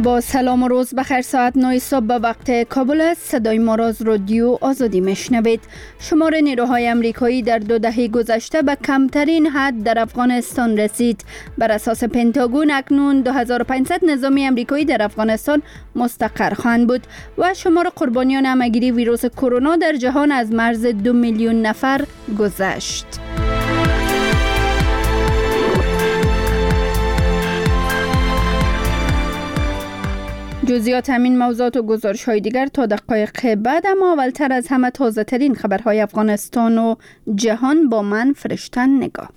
با سلام و روز بخیر. ساعت 9 صبح به وقت کابل است. صدای ما را از رادیو آزادی میشنوید. شمار نیروهای امریکایی در 2 دهه گذشته به کمترین حد در افغانستان رسید. بر اساس پنتاگون اکنون 2500 نظامی امریکایی در افغانستان مستقر خواهند بود و شمار قربانیان همه‌گیری ویروس کرونا در جهان از مرز 2 میلیون نفر گذشت. جزئیات همین موضوعات و گزارش‌های دیگر تا دقایق بعد، اما اولتر از همه تازه ترین خبرهای افغانستان و جهان با من فرشتن نگاه.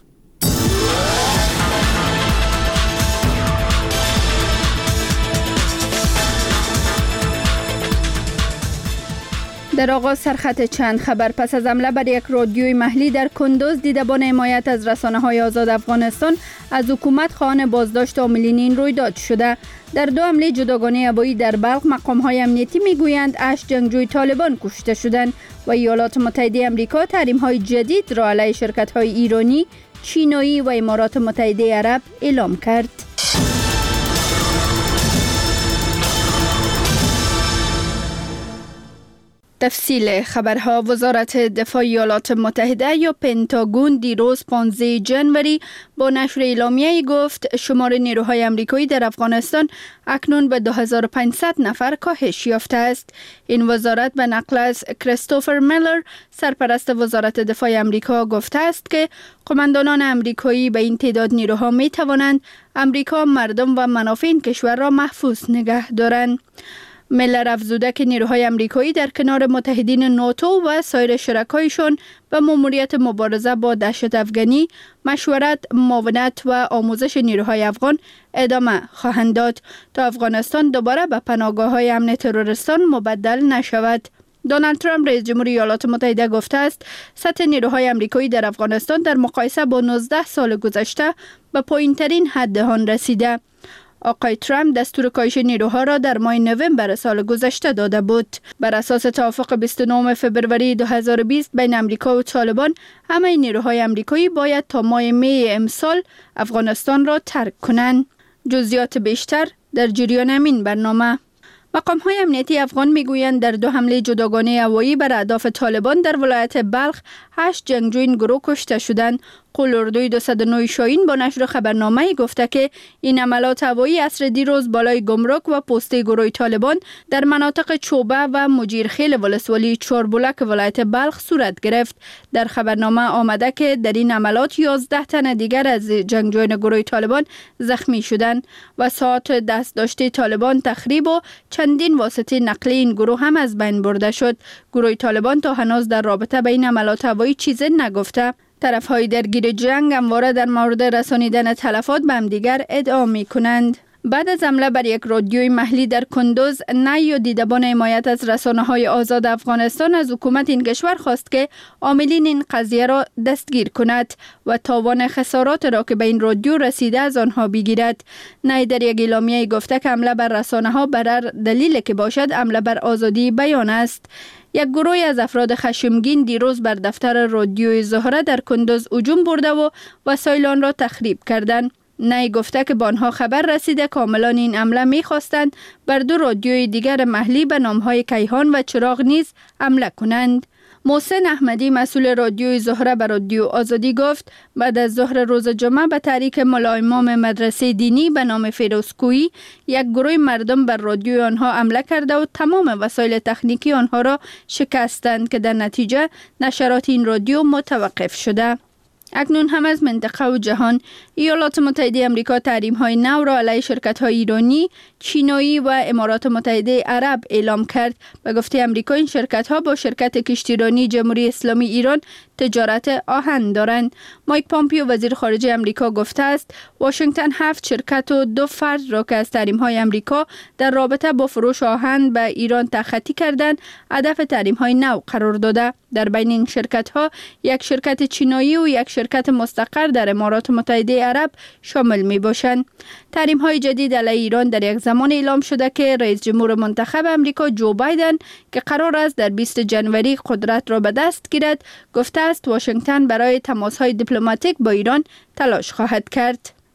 در آغاز سرخط چند خبر. پس از حمله بر یک رادیوی محلی در کندوز، دیدبان حمایت از رسانه‌های آزاد افغانستان از حکومت خواهان بازداشت عاملین این رویداد شده. در 2 حمله جداگانه هوایی در بلخ، مقام‌های امنیتی میگویند 8 جنگجوی طالبان کشته شدند و ایالات متحده آمریکا تحریم‌های جدید را علیه شرکت‌های ایرانی، چینی و امارات متحده عرب اعلام کرد. تفصیل خبرها. وزارت دفاع ایالات متحده یا پنتاگون دیروز 15 جنوری با نشر اعلامیه‌ای گفت شمار نیروهای امریکایی در افغانستان اکنون به 2500 نفر کاهش یافته است. این وزارت به نقل از کریستوفر میلر، سرپرست وزارت دفاع امریکا، گفته است که قماندانان امریکایی به این تعداد نیروها می توانند امریکا، مردم و منافع این کشور را محفوظ نگه دارند. میلر افزوده که نیروهای امریکایی در کنار متحدین ناتو و سایر شرکایشان به ماموریت مبارزه با دهشت افغانی، مشورت، معاونت و آموزش نیروهای افغان ادامه خواهند داد تا افغانستان دوباره به پناهگاه‌های امن تروریستان مبدل نشود. دونالد ترامپ رئیس جمهوری ایالات متحده گفته است سطح نیروهای امریکایی در افغانستان در مقایسه با 19 سال گذشته به پایین‌ترین حد آن رسیده. آقای ترامپ دستور کاهش نیروها را در ماه نوامبر سال گذشته داده بود. بر اساس توافق 29 فوریه 2020 بین امریکا و طالبان، همه نیروهای امریکایی باید تا ماه می امسال افغانستان را ترک کنند. جزئیات بیشتر در جریان همین برنامه. مقام‌های امنیتی افغان میگویند در 2 حمله جداگانه هوایی بر اهداف طالبان در ولایت بلخ 8 جنگجوی این گروه کشته شدند. قول‌اردوی 209 شاهین با نشر خبرنامه‌ای گفته که این حملات هوایی عصر دیروز بالای گمرک و پسته گروه طالبان در مناطق چوبه و مجیرخیل ولسوالی چاربولک ولایت بلخ صورت گرفت. در خبرنامه آمده که در این حملات 11 تن دیگر از جنگجویان گروه طالبان زخمی شدند و ساعات دست داشته طالبان تخریب و چندین واسطه نقلی این گروه هم از بین برده شد. گروه طالبان تا هنوز در رابطه با این حملات هوایی چیزی نگفته. طرف‌های درگیر جنگ همواره در مورد رسانیدن تلفات به همدیگر ادعا می‌کنند. بعد از حمله بر یک رادیوی محلی در کندوز، نی و دیدبان حمایت از رسانه‌های آزاد افغانستان از حکومت این کشور خواست که عاملین این قضیه را دستگیر کند و تاوان خسارات را که به این رادیو رسیده از آنها بگیرد. نی در یک اعلامیه گفته که حمله بر رسانه‌ها بر هر دلیلی که باشد حمله بر آزادی بیان است. یک گروه از افراد خشمگین دیروز بر دفتر رادیوی زهره در کندوز هجوم برده و وسایل آن را تخریب کردند. نی گفته که به آنها خبر رسیده که عاملان این حمله می‌خواستند بر 2 رادیوی دیگر محلی به نام‌های کیهان و چراغ نیز حمله کنند. محسن احمدی، مسئول رادیوی زهره، به رادیو آزادی گفت بعد از ظهر روز جمعه به تحریک ملا امام مدرسه دینی به نام فیروزکویی یک گروه مردم بر رادیوی آنها حمله کرده و تمام وسایل تکنیکی آنها را شکستند که در نتیجه نشرات این رادیو متوقف شده. اکنون هم از منطقه و جهان، ایالات متحده آمریکا تحریم‌های نو را علیه شرکت‌های ایرانی، چینی و امارات متحده عرب اعلام کرد. به گفته آمریکا این شرکت‌ها با شرکت کشتیرانی جمهوری اسلامی ایران تجارت آهن دارند. مایک پامپیو، وزیر خارجه آمریکا، گفته است واشنگتن 7 شرکت و 2 فرد را که از تحریم‌های آمریکا در رابطه با فروش آهن به ایران تخطی کردند هدف تحریم‌های نو قرار داده. در بین این شرکت‌ها یک شرکت چینی و یک شرکت مستقر در امارات متحده عرب شامل می‌باشند. تحریم‌های جدید علیه ایران در یک زمان اعلام شده که رئیس جمهور منتخب آمریکا جو بایدن که قرار است در 20 جنوری قدرت را به دست گیرد، گفته است واشنگتن برای تماس‌های دیپلماتیک با ایران تلاش خواهد کرد.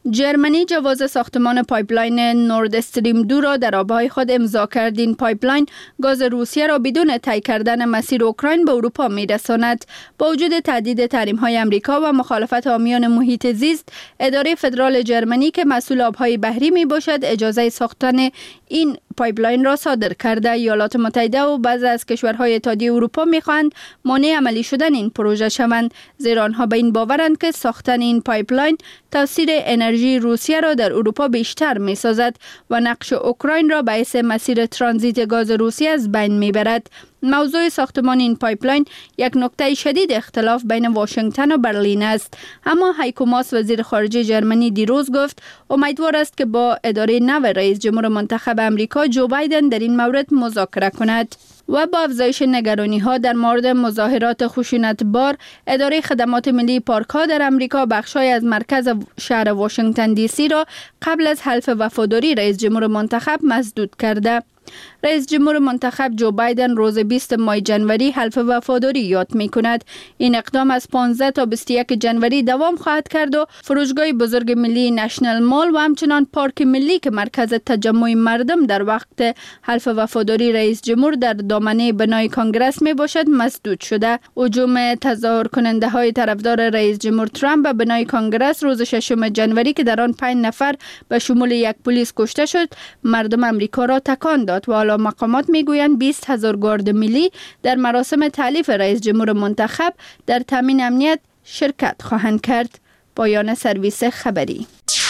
جرمنی جواز ساختمان پایپلاین نورد استریم 2 را در آبهای خود امضا کرد. این پایپلاین گاز روسیه را بدون طی کردن مسیر اوکراین به اروپا می‌رساند. با وجود تهدید تحریم‌های آمریکا و مخالفت حامیان محیط زیست، اداره فدرال جرمنی که مسئول آبهای بحری میباشد اجازه ساختن این پایپلاین را صادر کرده. ایالات متحده و بعضی از کشورهای اتحادیه اروپا می‌خواهند مانع عملی شدن این پروژه شوند، زیرا آنها به این باورند که ساختن این پایپلاین تاثیر انرژی روسیه را در اروپا بیشتر می‌سازد و نقش اوکراین را باعث مسیر ترانزیت گاز روسیه از بین می‌برد. موضوع ساختمان این پایپلاین یک نقطه شدید اختلاف بین واشنگتن و برلین است، اما هایکو ماس وزیر خارجه جرمنی دیروز گفت امیدوار است که با اداره نو رئیس جمهور منتخب آمریکا جو بایدن در این مورد مذاکره کند. و با افزایش نگرانی‌ها در مورد مظاهرات خشونت‌بار، اداره خدمات ملی پارک‌ها در آمریکا بخش‌های از مرکز شهر واشنگتن دی سی را قبل از حلف وفاداری رئیس جمهور منتخب مسدود کرده. رئیس جمهور منتخب جو بایدن روز 20 ماه جنوری حلف وفاداری یاد می کند. این اقدام از 15 تا 21 جنوری دوام خواهد کرد و فروشگاه بزرگ ملی نشنل مال و همچنان پارک ملی که مرکز تجمع مردم در وقت حلف وفاداری رئیس جمهور در دامنه بنای کانگرس می باشد مسدود شده. هجوم تظاهر کننده های طرفدار رئیس جمهور ترامپ به بنای کانگرس روز 6 جنوری که در آن 5 نفر به شمول یک پلیس کشته شد، مردم آمریکا را تکان داد و حالا مقامات میگویند 20,000 گارد ملی در مراسم تألیف رئیس جمهور منتخب در تامین امنیت شرکت خواهند کرد. پایان سرویس خبری.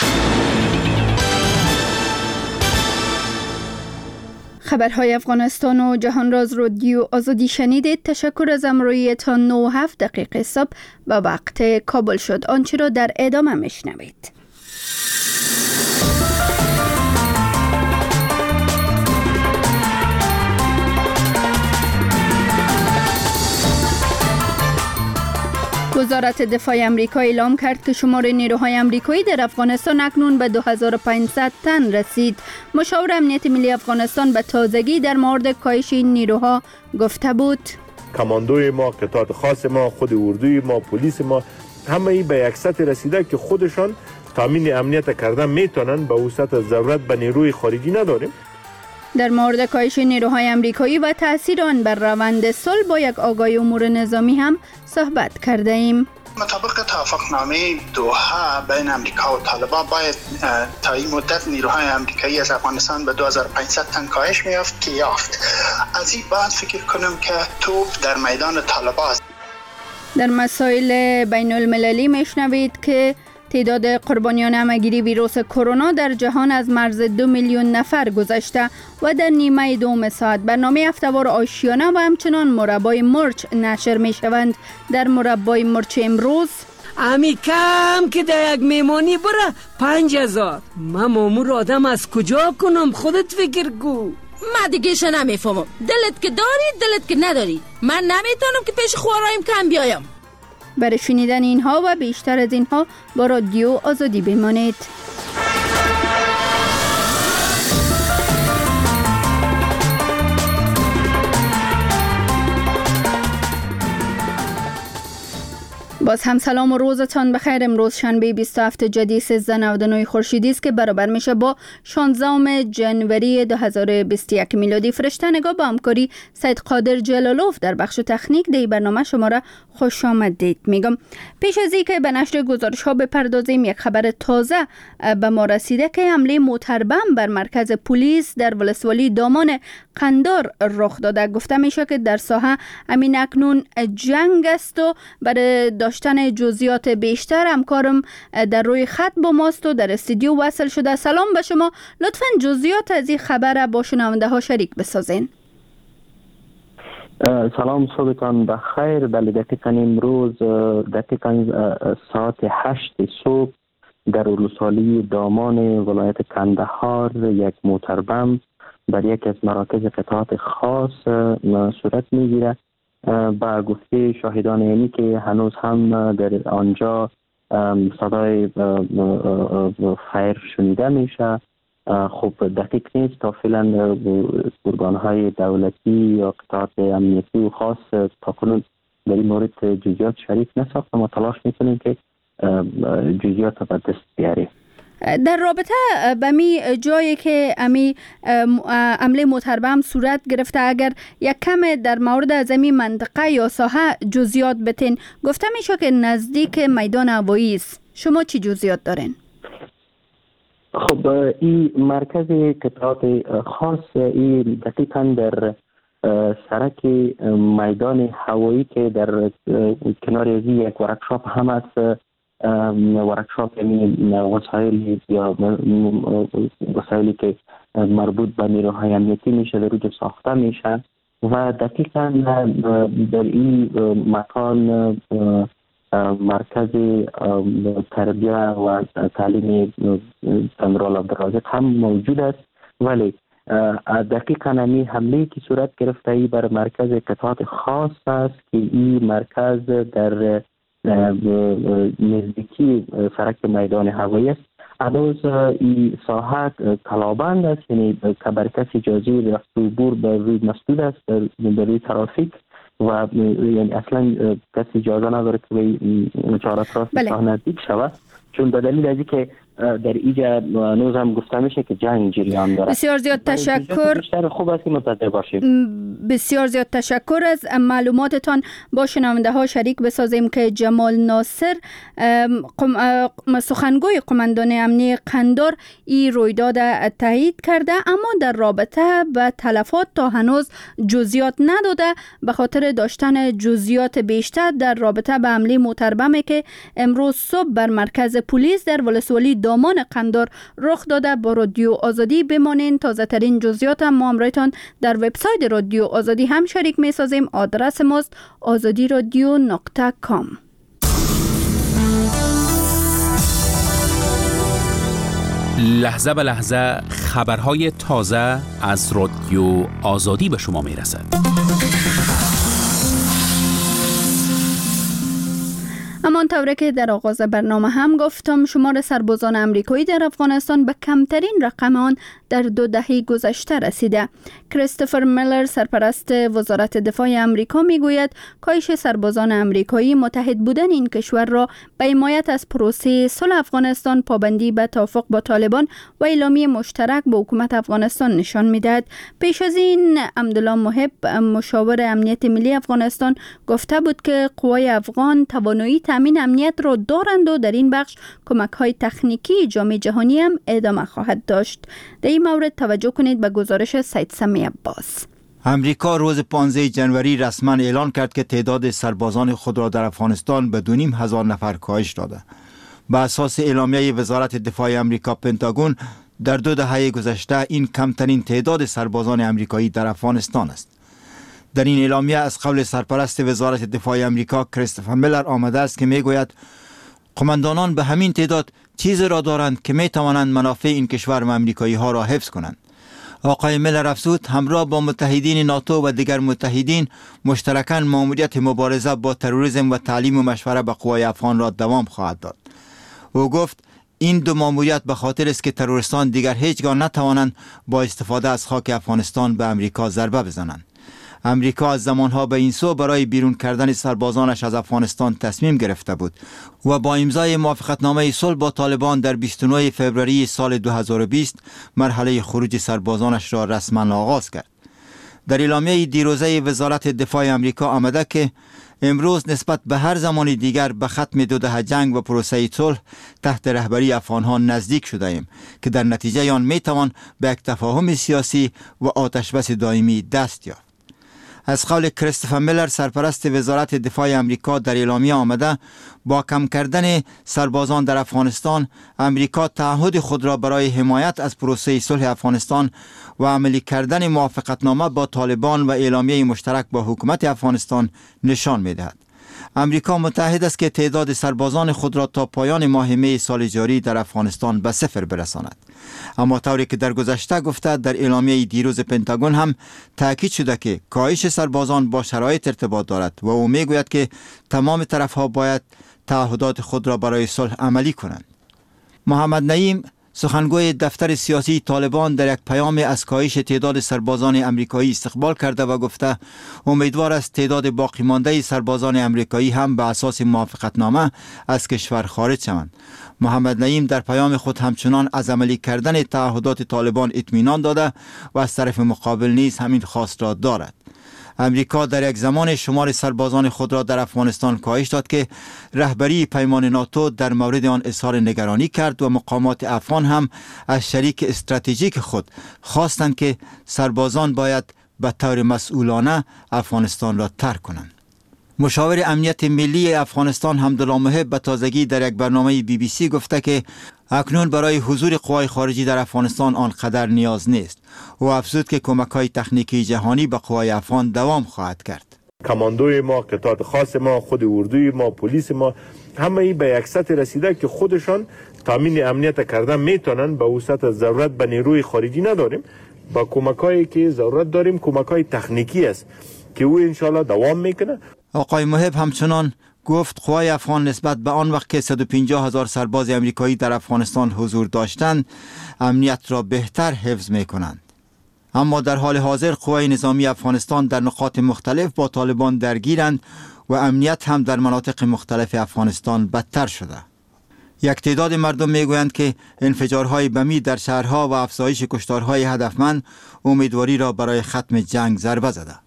خبرهای افغانستان و جهان را از رادیو آزادی شنیدید. تشکر از همراهیتان. 9:07 صبح به وقت کابل شد. آنچه را در ادامه میشنوید. وزارت دفاع آمریکا اعلام کرد که شمار نیروهای آمریکایی در افغانستان اکنون به 2500 تن رسید. مشاور امنیت ملی افغانستان به تازگی در مورد کاهش این نیروها گفته بود: کماندوی ما، قطعات خاص ما، خود اردوی ما، پلیس ما، همه ای به یک سطح رسیده که خودشان تامین امنیت کردن میتونن. به اون سطح ضرورت به نیروی خارجی نداریم. در مورد کاهش نیروهای آمریکایی و تاثیر آن بر روند صلح با یک آگاهی امور نظامی هم صحبت کرده ایم. مطابق توافقنامه دوحه بین امریکا و طالبان باید تا این مدت نیروهای آمریکایی از افغانستان به 2500 تن کاهش می‌یافت که یافت. از این بعد فکر کنم که توپ در میدان طالبان است. در مسائل بین المللی میشنوید که تعداد قربانیان همه‌گیری ویروس کرونا در جهان از مرز 2 میلیون نفر گذشته و در نیمه دوم ساعت برنامه هفته‌وار آشیانه و همچنان مربای مرچ نشر می شوند. در مربای مرچ امروز امی کم که در یک میمانی بره 5000. من مامور آدم از کجا کنم؟ خودت فکر کو. من دیگه شو نمیفهمم. دلت که داری دلت که نداری. من نمیتونم که پیش خورایم کم بیایم. برای شنیدن اینها و بیشتر از اینها با رادیو آزادی بمانید. باز هم سلام و روزتان بخیر. امروز شنبه 27 جدی 1399 خورشیدی است که برابر میشه با 16 جنوری 2021 میلادی. فرشته نگاه با همکاری سید قادر جلالوف در بخش تکنیک دی برنامه شما را خوش آمدید میگم. پیش از اینکه به نشر گزارش ها بپردازیم، یک خبر تازه به ما رسیده که حمله موتربم بر مرکز پلیس در ولسوالی دامان قندار رخ داده. گفته میشه که در ساحه امین اکنون جنگ است و برای داشتن جزئیات بیشتر همکارم در روی خط با ماست و در استودیو وصل شده. سلام به شما. لطفاً جزئیات از این خبر با شنونده ها شریک بسازین. سلام، صبحتان بخیر. بله، دقیقاً امروز دقیقاً ساعت 8 صبح در ولسوالی دامان ولایت کندهار یک موتربم بر یک از مراکز قطعات خاص صورت میگیره. با گفته شاهدان اینی که هنوز هم در آنجا صدای فایر شنیده میشه. خب دقیق نیست تا فعلا ارگان‌های دولتی یا قطعات امنیتی و خاص تا کنون در این مورد جزئیات شریک نساخت. ما تلاش میکنیم که جزئیات به دست بیاریم. در رابطه به می جایی که امی عمله متربم صورت گرفته، اگر یک کم در مورد از امی منطقه یا ساحه جزئیات بتین. گفته میشه که نزدیک میدان هوایی است. شما چی جزئیات دارین؟ خب این مرکز قطعات خاص این دقیقاً در سرک میدان هوایی که در کنار ازی یک ورکشاپ هم است. ورکشاپ یعنی وسایل یا وسایلی که مربوط به نیروهای امنیتی میشه در اونجا ساخته میشه و دقیقاً در این مکان مرکز تربیه و تعلیم جنرال عبدالرازق هم موجود است. ولی دقیقاً این حمله که صورت گرفته ای بر مرکز قطعات خاص است که این مرکز در نزدیکی سرک میدان هوایی است. هنوز این ساحه کلابند است، یعنی که بر کسی اجازه رفت و عبور به روی مسدود است در روی ترافیک و یعنی اصلا کسی اجازه نداره که به چهارراه راست نزدیک شود، چون به دلیل از اینکه در اینجا هنوز هم گفته میشه که جنگ جریان داره. بسیار زیاد تشکر. بیشتر خوب است که منتظر باشیم. بسیار زیاد تشکر از معلوماتتان. با شنونده ها شریک بسازیم که جمال ناصر سخنگوی قماندان امنیه قندار این رویداد تایید کرده، اما در رابطه به تلفات تا هنوز جزئیات نداده به خاطر داشتن جزئیات بیشتر در رابطه به حمله متربمی که امروز صبح بر مرکز پلیس در ولسوالی دامان قندار رخ داده. با رادیو آزادی بمانین. تازه ترین جزئیات ما امرایتان در وبسایت رادیو آزادی هم شریک می سازیم. آدرس ماست azadiradio.com. لحظه به لحظه خبرهای تازه از رادیو آزادی به شما می رسد. همانطور که در آغاز برنامه هم گفتم، شمار سربازان امریکایی در افغانستان به کمترین رقم آن در 2 دهه گذشته رسیده. کریستوفر میلر، سرپرست وزارت دفاع امریکا، میگوید کاهش سربازان امریکایی متحد بودن این کشور را به حمایت از پروسه صلح افغانستان، پابندی به توافق با طالبان و اعلامیه مشترک با حکومت افغانستان نشان میدهد. پیش از این عبدالله محب، مشاور امنیت ملی افغانستان، گفته بود که قوای افغان توانایی تامین امنیت را دارند و در این بخش کمک‌های تکنیکی جامعه جهانی هم ادامه خواهد داشت. در این مورد توجه کنید به گزارش سید سمی عباس. امریکا روز 15 جنوری رسما اعلان کرد که تعداد سربازان خود را در افغانستان به 2,500 نفر کاهش داده. بر اساس اعلامیه وزارت دفاع امریکا پنتاگون، در 2 دهه گذشته این کمترین تعداد سربازان امریکایی در افغانستان است. در این اعلامیه از قول سرپرست وزارت دفاع امریکا کریستوفر میلر آمده است که میگوید قماندانان به همین تعداد چیز را دارند که می توانند منافع این کشور و امریکایی ها را حفظ کنند. آقای میلر افزود همراه با متحدین ناتو و دیگر متحدین مشترکاً مأموریت مبارزه با تروریسم و تعلیم و مشوره به قوای افغان را دوام خواهد داد. او گفت این 2 مأموریت به خاطر است که تروریستان دیگر هیچگاه نتوانند با استفاده از خاک افغانستان به امریکا ضربه بزنند. امریکا از زمانها به این سو برای بیرون کردن سربازانش از افغانستان تصمیم گرفته بود و با امضای موافقتنامه صلح با طالبان در 29 فوریه سال 2020 مرحله خروج سربازانش را رسما آغاز کرد. در اعلامیه دیروزه وزارت دفاع امریکا آمده که امروز نسبت به هر زمان دیگر به ختم 2 دهه جنگ و پروسه صلح تحت رهبری افغانها نزدیک شده ایم که در نتیجه آن می توان به یک تفاهم سیاسی و آتشبس دائمی دست یافت. از قول کریستوفر میلر، سرپرست وزارت دفاع امریکا، در اعلامیه آمده با کم کردن سربازان در افغانستان، امریکا تعهد خود را برای حمایت از پروسه صلح افغانستان و عملی کردن موافقتنامه با طالبان و اعلامیه مشترک با حکومت افغانستان نشان می‌دهد. امریکا متحد است که تعداد سربازان خود را تا پایان ماه می سال جاری در افغانستان به 0 برساند. اما طوری که در گذشته گفته، در اعلامیه دیروز پنتاگون هم تاکید شده که کاهش سربازان با شرایط ارتباط دارد و او میگوید که تمام طرفها باید تعهدات خود را برای صلح عملی کنند. محمد نعیم، سخنگوی دفتر سیاسی طالبان در یک پیام از کاهش تعداد سربازان امریکایی استقبال کرده و گفته امیدوار است تعداد باقی مانده سربازان امریکایی هم به اساس موافقتنامه از کشور خارج شوند. محمد نعیم در پیام خود همچنان از عملی کردن تعهدات طالبان اطمینان داده و از طرف مقابل نیز همین خواست را دارد. امریکا در یک زمان شمار سربازان خود را در افغانستان کاهش داد که رهبری پیمان ناتو در مورد آن اظهار نگرانی کرد و مقامات افغان هم از شریک استراتژیک خود خواستند که سربازان باید به طور مسئولانه افغانستان را ترک کنند. مشاور امنیت ملی افغانستان حمدالله محب به تازگی در یک برنامه BBC گفته که اکنون برای حضور قوای خارجی در افغانستان آنقدر نیاز نیست و افزود که کمک‌های تکنیکی جهانی به قوای افغان دوام خواهد کرد. کماندوی ما، قطعات خاص ما، خود اردوی ما، پلیس ما، همه ای به یک سطح رسیده که خودشان تامین امنیت کردن میتونن. به وسط ضرورت به نیروی خارجی نداریم. با کمک‌هایی که ضرورت داریم کمک‌های تکنیکی است که او انشالله دوام میکنه. آقای محب همچنان گفت قوای افغان نسبت به آن وقت که 150,000 سرباز امریکایی در افغانستان حضور داشتند امنیت را بهتر حفظ می کنند. اما در حال حاضر قوای نظامی افغانستان در نقاط مختلف با طالبان درگیرند و امنیت هم در مناطق مختلف افغانستان بدتر شده. یک تعداد مردم می گویند که انفجارهای بمی در شهرها و افزایش کشتارهای هدفمند امیدواری را برای ختم جنگ ضربه زده.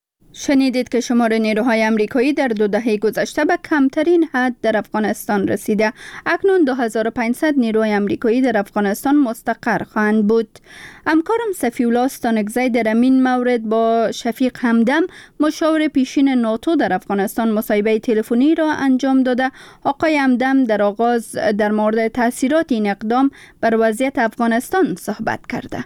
شنیدید که شمار نیروهای امریکایی در 2 دهه گذشته به کمترین حد در افغانستان رسیده. اکنون 2500 نیروی امریکایی در افغانستان مستقر خواهند بود. همکارم صفی‌الله ستانکزی در این مورد با شفیق همدم مشاور پیشین ناتو در افغانستان مصاحبه تلفنی را انجام داده. آقای همدم در آغاز در مورد تاثیرات این اقدام بر وضعیت افغانستان صحبت کرده.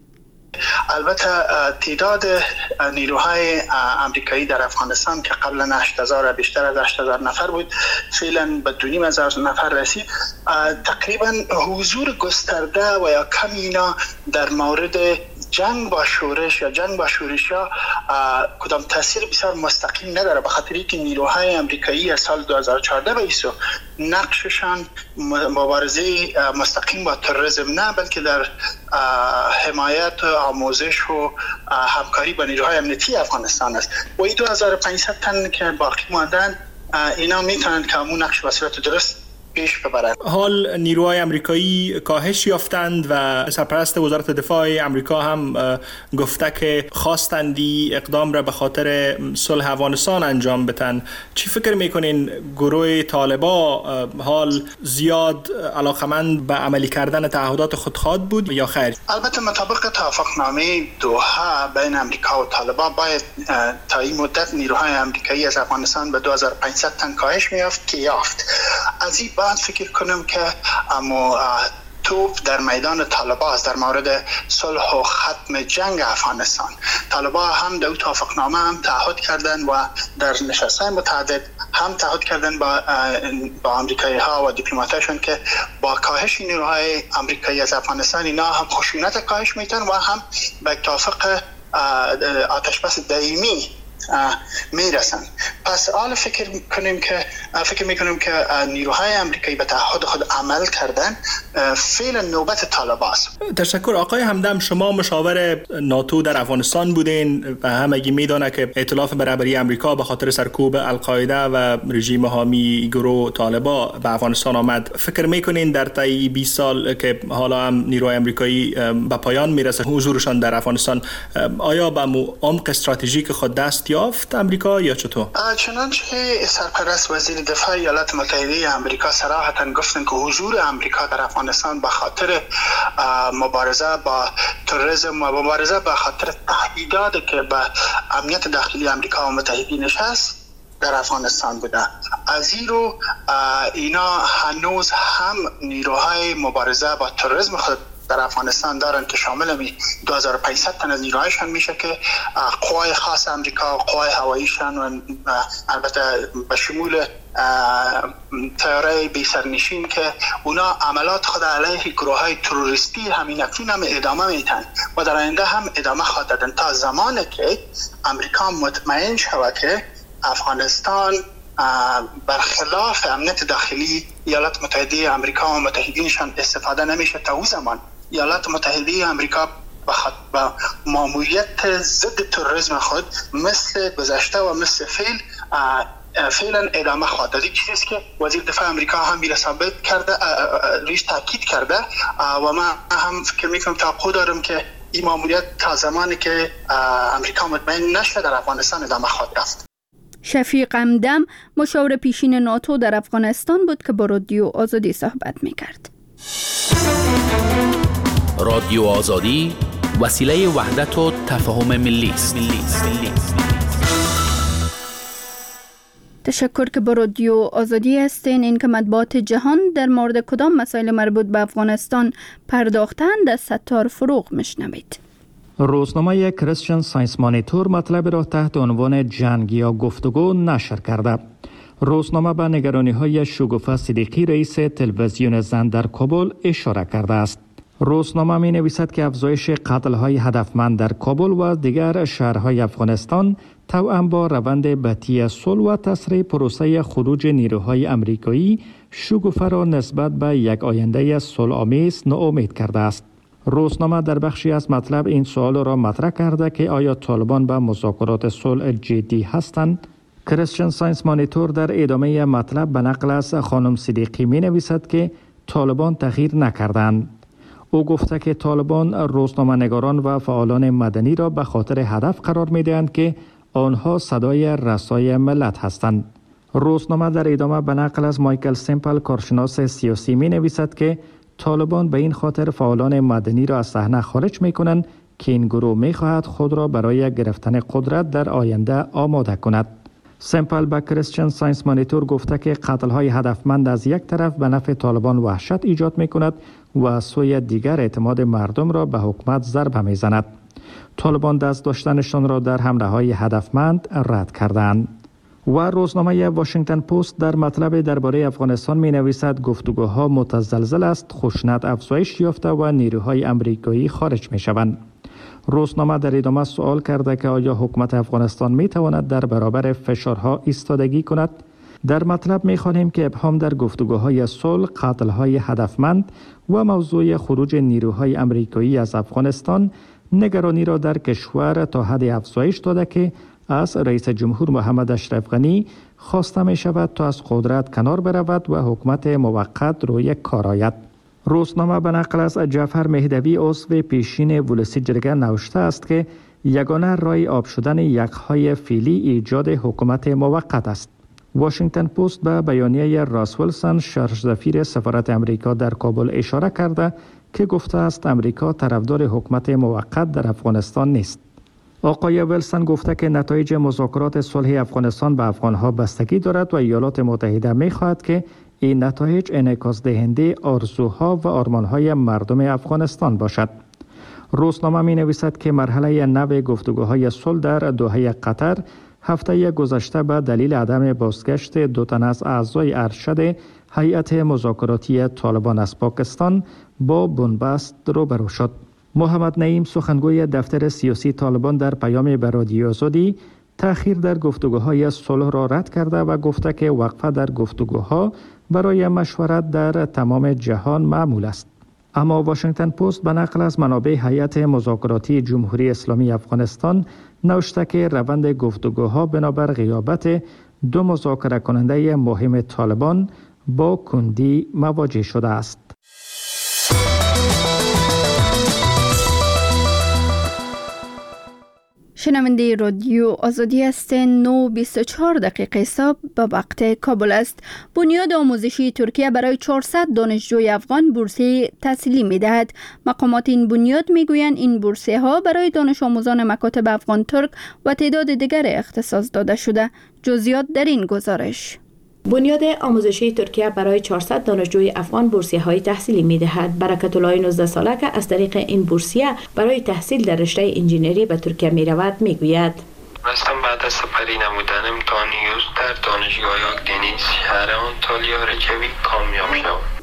البته تعداد نیروهای امریکایی در افغانستان که قبلا 8000 بیشتر از 8000 نفر بود فعلا به 2500 نفر رسید. تقریبا حضور گسترده و یا کم اینا در مورد جنگ با شورش یا جنگ با شورش‌ها کدام تاثیر بسیار مستقیم نداره، به خاطر اینکه نیروهای امریکایی از سال 2014 به ایسو نقششان مبارزه مستقیم با تروریسم نه، بلکه در حمایت و آموزش و همکاری با نیروهای امنیتی افغانستان است. و این 2500 تن که باقی ماندن اینا میتونن که همون نقش و صورت درست پیش ببرند. حال نیروهای امریکایی کاهش یافتند و سرپرست وزارت دفاع امریکا هم گفته که خواستندی اقدام را به خاطر صلح افغانستان انجام بدن. چی فکر میکنین گروه طالبان حال زیاد علاقمند به عملی کردن تعهدات خود خواهد بود یا خیر؟ البته مطابق توافقنامه دوحه بین امریکا و طالبان باید تا این مدت نیروهای امریکایی از افغانستان به 2500 تن کاهش میافت که یافت. از این بعد فکر کنم که اما توپ در میدان طالبان است در مورد صلح و ختم جنگ افغانستان. طالبان هم در توافقنامه هم تعهد کردن و در نشست‌های متعدد هم تعهد کردن با آمریکایی ها و دیپلمات‌هاشون که با کاهش نیروهای آمریکایی از افغانستان اینا هم خشونت کاهش میتن و هم به توافق آتشبس دائمی میرسن. پس حالا فکر میکنم که نیروهای امریکایی به تعهد خود عمل کردن. فعلا نوبت طالبان است. تشکر. آقای همدم، شما مشاور ناتو در افغانستان بودین و همگی میدونه که ائتلاف برابری امریکا به خاطر سرکوب القاعده و رژیم حامی گروه طالبان به افغانستان آمد. فکر میکنین در طی 20 سال که حالا هم نیروهای امریکایی به پایان میرسه حضورشان در افغانستان، آیا به عمق استراتژیک خود دست یافت امریکا یا چطور؟ چنانچه سرپرست وزیر دفاع ایالات متحده امریکا صراحتاً گفتن که حضور امریکا در افغانستان به خاطر مبارزه با تروریسم و مبارزه به خاطر تهدیداتی که به امنیت داخلی امریکا و متحدینش هست در افغانستان بوده. از این رو اینا هنوز هم نیروهای مبارزه با تروریسم خود در افغانستان دارن که شامل 2500 تن از نیروهایشان میشه که قوای خاص امریکا و قوای هواییشان و البته به شمول طیاره بی سرنشین که اونا عملات خود علیه گروه های تروریستی همین اکنون هم ادامه میتن و در آینده هم ادامه خواهد دادن تا زمانی که امریکا مطمئن شود که افغانستان برخلاف امنیت داخلی ایالات متحده آمریکا و متحدینشان استفاده نمیشه. تا اون زمان ایالات متحده آمریکا با ماموریت ضد تروریسم خود مثل گذشته و مثل فعلا ادامه خواهد داد. چیزی که وزیر دفاع آمریکا هم میره ثابت کرده، ریش تاکید کرده و من هم فکر میکنم توقع دارم که این ماموریت تا زمانی که آمریکا مطمئن نشه در افغانستان ادامه خواهد رفت. شفیق همدم مشاور پیشین ناتو در افغانستان بود که با رادیو آزادی صحبت میکرد. رادیو آزادی وسیله وحدت و تفاهم ملی است. تشکر که با رادیو آزادی هستین. این که مطبوعات جهان در مورد کدام مسائل مربوط به افغانستان پرداختند از ستار فروغ میشنوید. روزنامه کریستین ساینس مانیتور مطلب را تحت عنوان جنگ یا گفتگو نشر کرده. روزنامه به نگرانی‌های شگوفه صدیقی رئیس تلویزیون زن در کابل اشاره کرده است. روزنامه می نویسد که افزایش قتل‌های هدفمند در کابل و دیگر شهرهای افغانستان توأم با روند بطی صلح و تسریع پروسه خروج نیروهای آمریکایی شگوفه را نسبت به یک آینده صلح‌آمیز ناامید کرده است. روزنامه در بخشی از مطلب این سوال را مطرح کرده که آیا طالبان به مذاکرات صلح جدی هستند؟ کریستین ساینس مانیتور در ادامه مطلب به نقل از خانم صدیقی می نویسد که طالبان تغییر نکردند. او گفته که طالبان روزنامه‌نگاران و فعالان مدنی را به خاطر هدف قرار می دهند که آنها صدای رسای ملت هستند. روزنامه در ادامه به نقل از مایکل سیمپل کارشناس سیاسی می نویسد که طالبان به این خاطر فعالان مدنی را از صحنه خارج می کنند که این گروه می خواهد خود را برای گرفتن قدرت در آینده آماده کند. سیمپل به کریستین ساینس مانیتور گفته که قتل‌های هدفمند از یک طرف به نفع طالبان وحشت ایجاد می کند و از سوی دیگر اعتماد مردم را به حکومت ضربه می زند. طالبان دست داشتنشان را در حمله‌های هدفمند رد کردند. و روزنامه واشنگتن پست در مطلب درباره افغانستان می نویسد گفتگوها متزلزل است، خشونت افزایش یافته و نیروهای آمریکایی خارج می شوند. روزنامه در ادامه سوال کرده که آیا حکومت افغانستان می تواند در برابر فشارها ایستادگی کند؟ در مطلب می خوانیم که ابهام در گفتگوهای صلح، قتل‌های هدفمند و موضوع خروج نیروهای آمریکایی از افغانستان نگرانی را در کشور تا حد افزایش داده که از رئیس جمهور محمد اشرف غنی خواسته می شود تا از قدرت کنار برود و حکومت موقت روی کار آید. روزنامه به نقل از جعفر مهدوی عضو پیشین ولسی جرگه نوشته است که یگانه راه آب شدن یخهای فعلی ایجاد حکومت موقت است. واشنگتن پست به بیانیه راس ویلسون شرف‌سفیر سفارت امریکا در کابل اشاره کرده که گفته است امریکا طرفدار حکومت موقت در افغانستان نیست. آقای ویلسون گفته که نتایج مذاکرات صلح افغانستان به افغانها بستگی دارد و ایالات متحده می خواهد که این نتایج انعکاس دهنده آرزوها و آرمانهای مردم افغانستان باشد. روزنامه می نویسد که مرحله نو گفتگوهای صلح در دوحه قطر هفته گذشته به دلیل عدم بازگشت دو تن از اعضای ارشد هیئت مذاکراتی طالبان از پاکستان با بنبست روبرو شد. محمد نعیم سخنگوی دفتر سیاسی طالبان در پیامی به رادیو آزادی تأخیر در گفتگوهای صلح را رد کرده و گفته که وقفه در گفتگوها برای مشورت در تمام جهان معمول است. اما واشنگتن پست به نقل از منابع هیئت مذاکراتی جمهوری اسلامی افغانستان نوشته که روند گفتگوها بنابر غیابت دو مذاکره کننده مهم طالبان با کندی مواجه شده است. شنونده رادیو آزادی هستین. 9:24 صبح به وقت کابل است. بنیاد آموزشی ترکیه برای 400 دانشجوی افغان بورسیه تحصیلی می‌دهد. مقامات این بنیاد می‌گویند این بورسیه ها برای دانش آموزان مکاتب افغان ترک و تعداد دیگر اختصاص داده شده. جزئیات در این گزارش. بنیاد آموزشی ترکیه برای 400 دانشجوی افغان بورسیه‌های تحصیلی می‌دهد. برکت الله 19 ساله که از طریق این بورسیه برای تحصیل در رشته انجینری به ترکیه می‌رود می‌گوید: خواستم بعد از سپری نمودن امتحان یوز در دانشگاه آکدنیس شهر آنتالیا رجوی کامیاب شدم.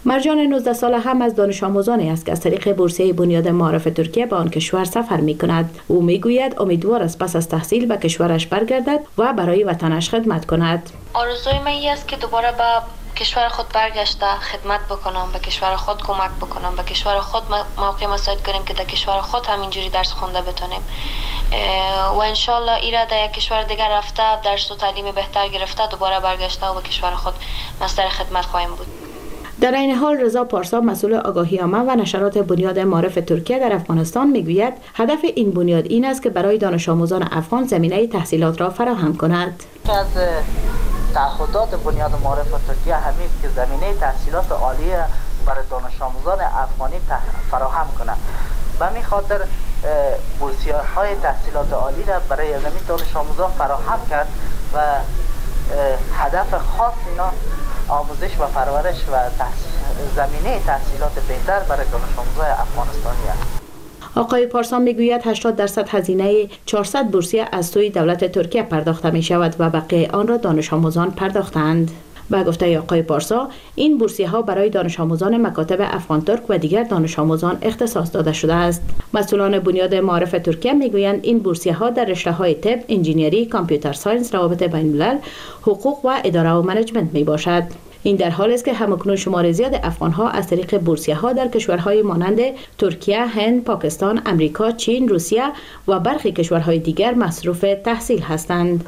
مرجان 19 ساله هم از دانش آموزانی است که از طریق بورسیه بنیاد معارف ترکیه به آن کشور سفر می کند. او می گوید امیدوار است پس از تحصیل به کشورش برگردد و برای وطنش خدمت کند. آرزوی من این است که دوباره به کشور خود برگشته خدمت بکنم، به کشور خود کمک بکنم، به کشور خود موقع مساعد کنیم که در کشور خود همینجوری درس خونده بتونیم و انشالله ایره در یک کشور دیگر رفته درس و تعلیم بهتر گرفته دوباره برگشته و به کشور خود مصدر خدمت خواهیم بود. در این حال رضا پارسا مسئول آگاهی عامه و نشرات بنیاد معارف ترکیه در افغانستان میگوید هدف این بنیاد این است که برای دانش آموزان افغان زمینه تحصیلات را فراهم کند. از تعهدات بنیاد معارف ترکیه همین که زمینه تحصیلات عالی برای دانش آموزان افغانی فراهم کند. به همین خاطر بورسیه‌های تحصیلات عالی را برای زمین دانش آموزان فراهم کرد و هدف خاص اینا آموزش و پرورش و زمینه تحصیلات بهتر برای دانش آموزان افغانستانی است. آقای پارسا میگوید 80% هزینه 400 بورسیه از سوی دولت ترکیه پرداخته می شود و بقیه آن را دانش آموزان پرداختند. به گفته آقای پارسا این بورسیه ها برای دانش آموزان مکاتب افغان ترک و دیگر دانش آموزان اختصاص داده شده است. مسئولان بنیاد معارف ترکیه میگویند این بورسیه ها در رشته های طب، انجینیری، کامپیوتر ساینس، روابط بین الملل، حقوق و اداره و منیجمنت می باشد. این در حالی است که همکنون شمار زیاد افغان ها از طریق بورسیه ها در کشورهای مانند ترکیه، هند، پاکستان، امریکا، چین، روسیه و برخی کشورهای دیگر مصروف تحصیل هستند.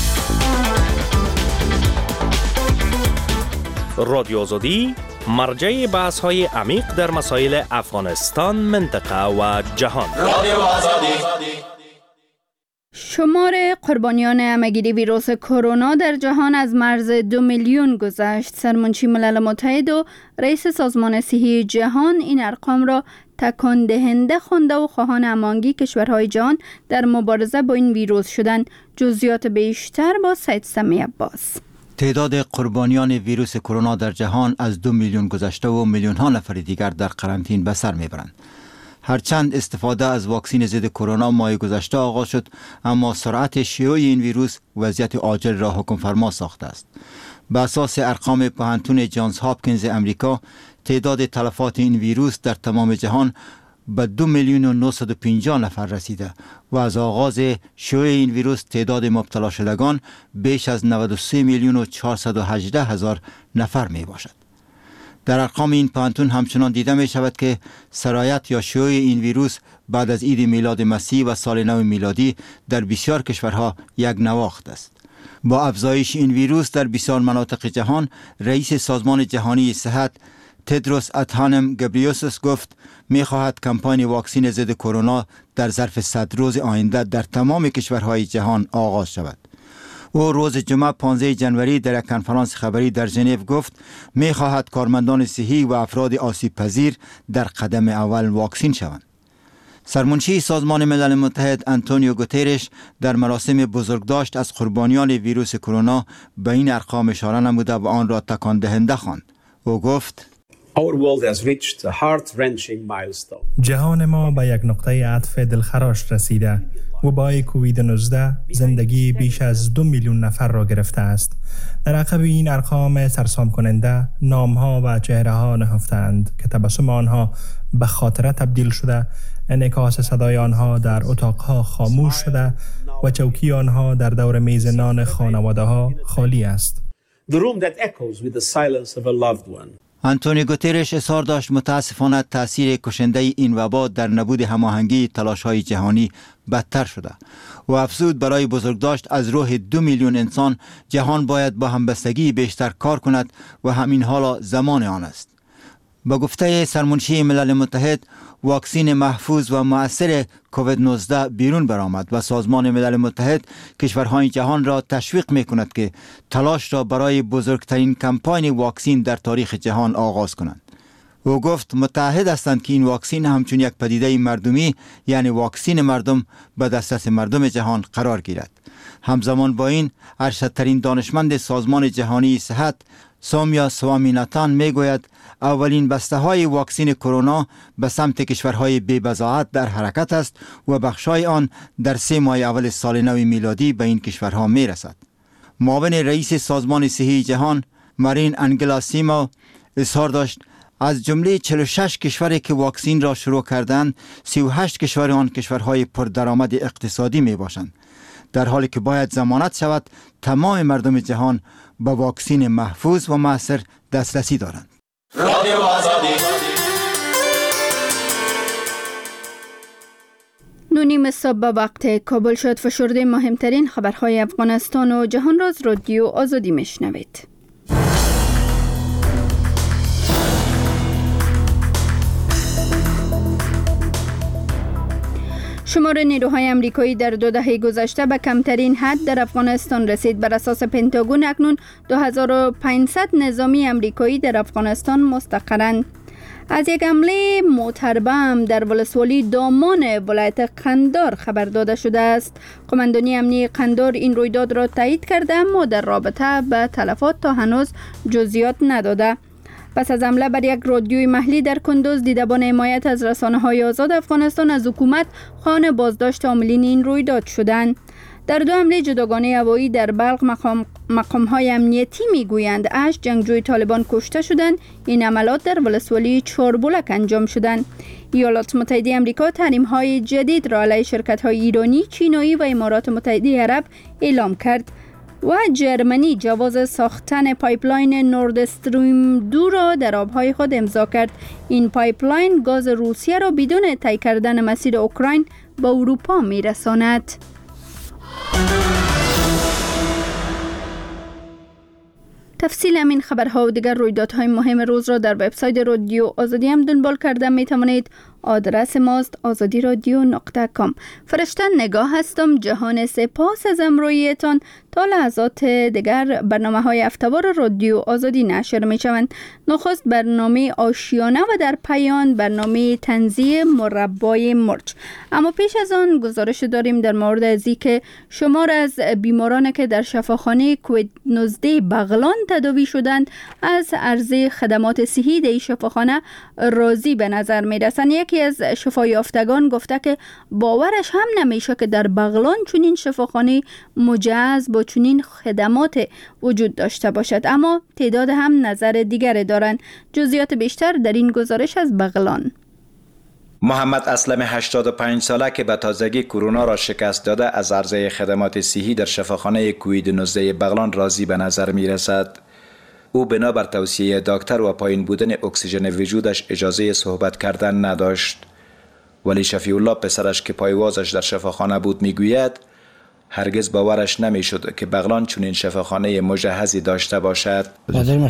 رادیو آزادی مرجع بحث های عمیق در مسائل افغانستان، منطقه و جهان. رادیو آزادی. شمار قربانیان همه‌گیری ویروس کرونا در جهان از مرز 2 میلیون گذشت. سرمنشی ملل متحد و رئیس سازمان صحی جهان این ارقام را تکان دهنده خوانده و خواهان هماهنگی کشورهای جهان در مبارزه با این ویروس شدند. جزئیات بیشتر با سید سمی عباس. تعداد قربانیان ویروس کرونا در جهان از 2 میلیون گذشته و میلیون ها نفر دیگر در قرنطینه به سر میبرند. هرچند استفاده از واکسن ضد کرونا ماه گذشته آغاز شد، اما سرعت شیوع این ویروس وضعیت عاجل را حکم فرما ساخته است. به اساس ارقام پوهنتون جانز هاپکینز امریکا، تعداد تلفات این ویروس در تمام جهان به 2 میلیون و 950 نفر رسیده و از آغاز شیوع این ویروس تعداد مبتلا شدگان بیش از 93 میلیون و 418 هزار نفر می باشد. در ارقام این پوهنتون همچنان دیده می شود که سرایت یا شیوع این ویروس بعد از عید میلاد مسیح و سال نو میلادی در بسیار کشورها یک نواخت است. با افزایش این ویروس در بسیار مناطق جهان، رئیس سازمان جهانی صحت تدروس ادهانم گبریوسس گفت می خواهد کمپاین واکسن ضد کرونا در ظرف 100 روز آینده در تمام کشورهای جهان آغاز شود. او روز جمعه 15 جنوری در یک کنفرانس خبری در ژنو گفت می خواهد کارمندان صحی و افراد آسیب پذیر در قدم اول واکسین شوند. سرمنشی سازمان ملل متحد آنتونیو گوترش در مراسم بزرگداشت از قربانیان ویروس کرونا به این ارقام اشاره نموده و آن را تکان دهنده خواند. او گفت جهان ما به یک نقطه عطف دلخراش رسیده. وبای کووید 19 زندگی بیش از 2 میلیون نفر را گرفته است. در عقب این ارقام سرسام کننده نامها و چهره ها نهفتند که تبسم آنها به خاطره تبدیل شده، انعکاس صدای آنها در اتاقها خاموش شده و چوکی آنها در دور میز نان خانواده ها خالی است. آنتونیو گوترش اظهار داشت متاسفانه تاثیر کشنده این وبا در نبود هماهنگی تلاش‌های جهانی بدتر شده و افزود برای بزرگداشت از روح 2 میلیون انسان جهان باید با همبستگی بیشتر کار کند و همین حالا زمان آن است. با گفته سرمنشی ملل متحد، واکسن محفوظ و مؤثر کووید 19 بیرون برآمد و سازمان ملل متحد کشورهای جهان را تشویق می‌کند که تلاش را برای بزرگترین کمپاین واکسن در تاریخ جهان آغاز کنند. او گفت متحد هستند که این واکسن همچون یک پدیده مردمی، یعنی واکسن مردم، به دسترس مردم جهان قرار گیرد. همزمان با این، ارشدترین دانشمند سازمان جهانی صحت سومیا سوامیناتان میگوید اولین بسته های واکسن کرونا به سمت کشورهای بی‌بضاعت در حرکت است و بخشای آن در 3 ماه اول سال نو میلادی به این کشورها میرسد. معاون رئیس سازمان صحی جهان مارین انگلاسیما اظهار داشت از جمله 46 کشوری که واکسین را شروع کردند، 38 کشور آن کشورهای پردرآمد اقتصادی می باشند، در حالی که باید ضمانت شود تمام مردم جهان به واکسین محفوظ و مؤثر دسترسی دارند. رادیو آزادی. 9:30 صبح به وقت کابل شد. فشرده مهمترین خبرهای افغانستان و جهان را از رادیو آزادی میشنوید. شمار نیروهای آمریکایی در 2 دهه گذشته به کمترین حد در افغانستان رسید. بر اساس پنتاگون اکنون 2500 نظامی آمریکایی در افغانستان مستقرند. از یک حمله موتربم در ولسوالی دامان ولایت قندار خبر داده شده است. قماندانی امنیتی قندار این رویداد را تایید کرده، اما در رابطه به تلفات تا هنوز جزئیات نداده. پس از حمله بر یک رادیوی محلی در کندوز، دیدبان حمایت از رسانه‌های آزاد افغانستان از حکومت خواهان بازداشت عاملین این رویداد شدند. در 2 حمله جداگانه هوایی در بلخ مقام‌های امنیتی میگویند 8 جنگجوی طالبان کشته شدند. این عملات در ولسوالی چاربلک انجام شدند. ایالات متحده آمریکا تحریم‌های جدید را علیه شرکت‌های ایرانی، چینایی و امارات متحده عرب اعلام کرد و جرمنی جواز ساختن پایپلاین نورد استریم 2 را در آبهای خود امضا کرد. این پایپلاین گاز روسیه را بدون طی کردن مسیر اوکراین به اروپا می‌رساند. تفصیل همین خبرها و دیگر رویدادهای مهم روز را در وبسایت رادیو آزادی هم دنبال کرده می توانید. آدرس ماست azadiradio.com. فرشته نگاه هستم. جهان سپاس از امرویتان. تا لحظات دیگر برنامه‌های هفته‌وار رادیو آزادی نشر می‌شوند. نخست برنامه آشیانه و در پایان برنامه تنزیه مربای مرچ. اما پیش از آن گزارش داریم در مورد ازی که شمار از بیماران که در شفاخانه کووید 19 بغلان تداوی شدند از عرضه خدمات صحی در شفاخانه راضی به نظر می‌رسند. یکی از شفایافتگان گفته که باورش هم نمیشه که در بغلان چنین شفاخانه مجهز با چنین خدمات وجود داشته باشد، اما تعداد هم نظر دیگر دارند. جزئیات بیشتر در این گزارش از بغلان. محمد اسلم 85 ساله که به تازگی کرونا را شکست داده از عرضه خدمات صحی در شفاخانه کووید 19 بغلان راضی به نظر می رسد. او بنابر توصیه دکتر و پایین بودن اکسیژن وجودش اجازه صحبت کردن نداشت. ولی شفیع الله پسرش که پایوازش در شفاخانه بود میگوید هرگز باورش نمیشد که بغلان چنین شفاخانه مجهزی داشته باشد. مادرم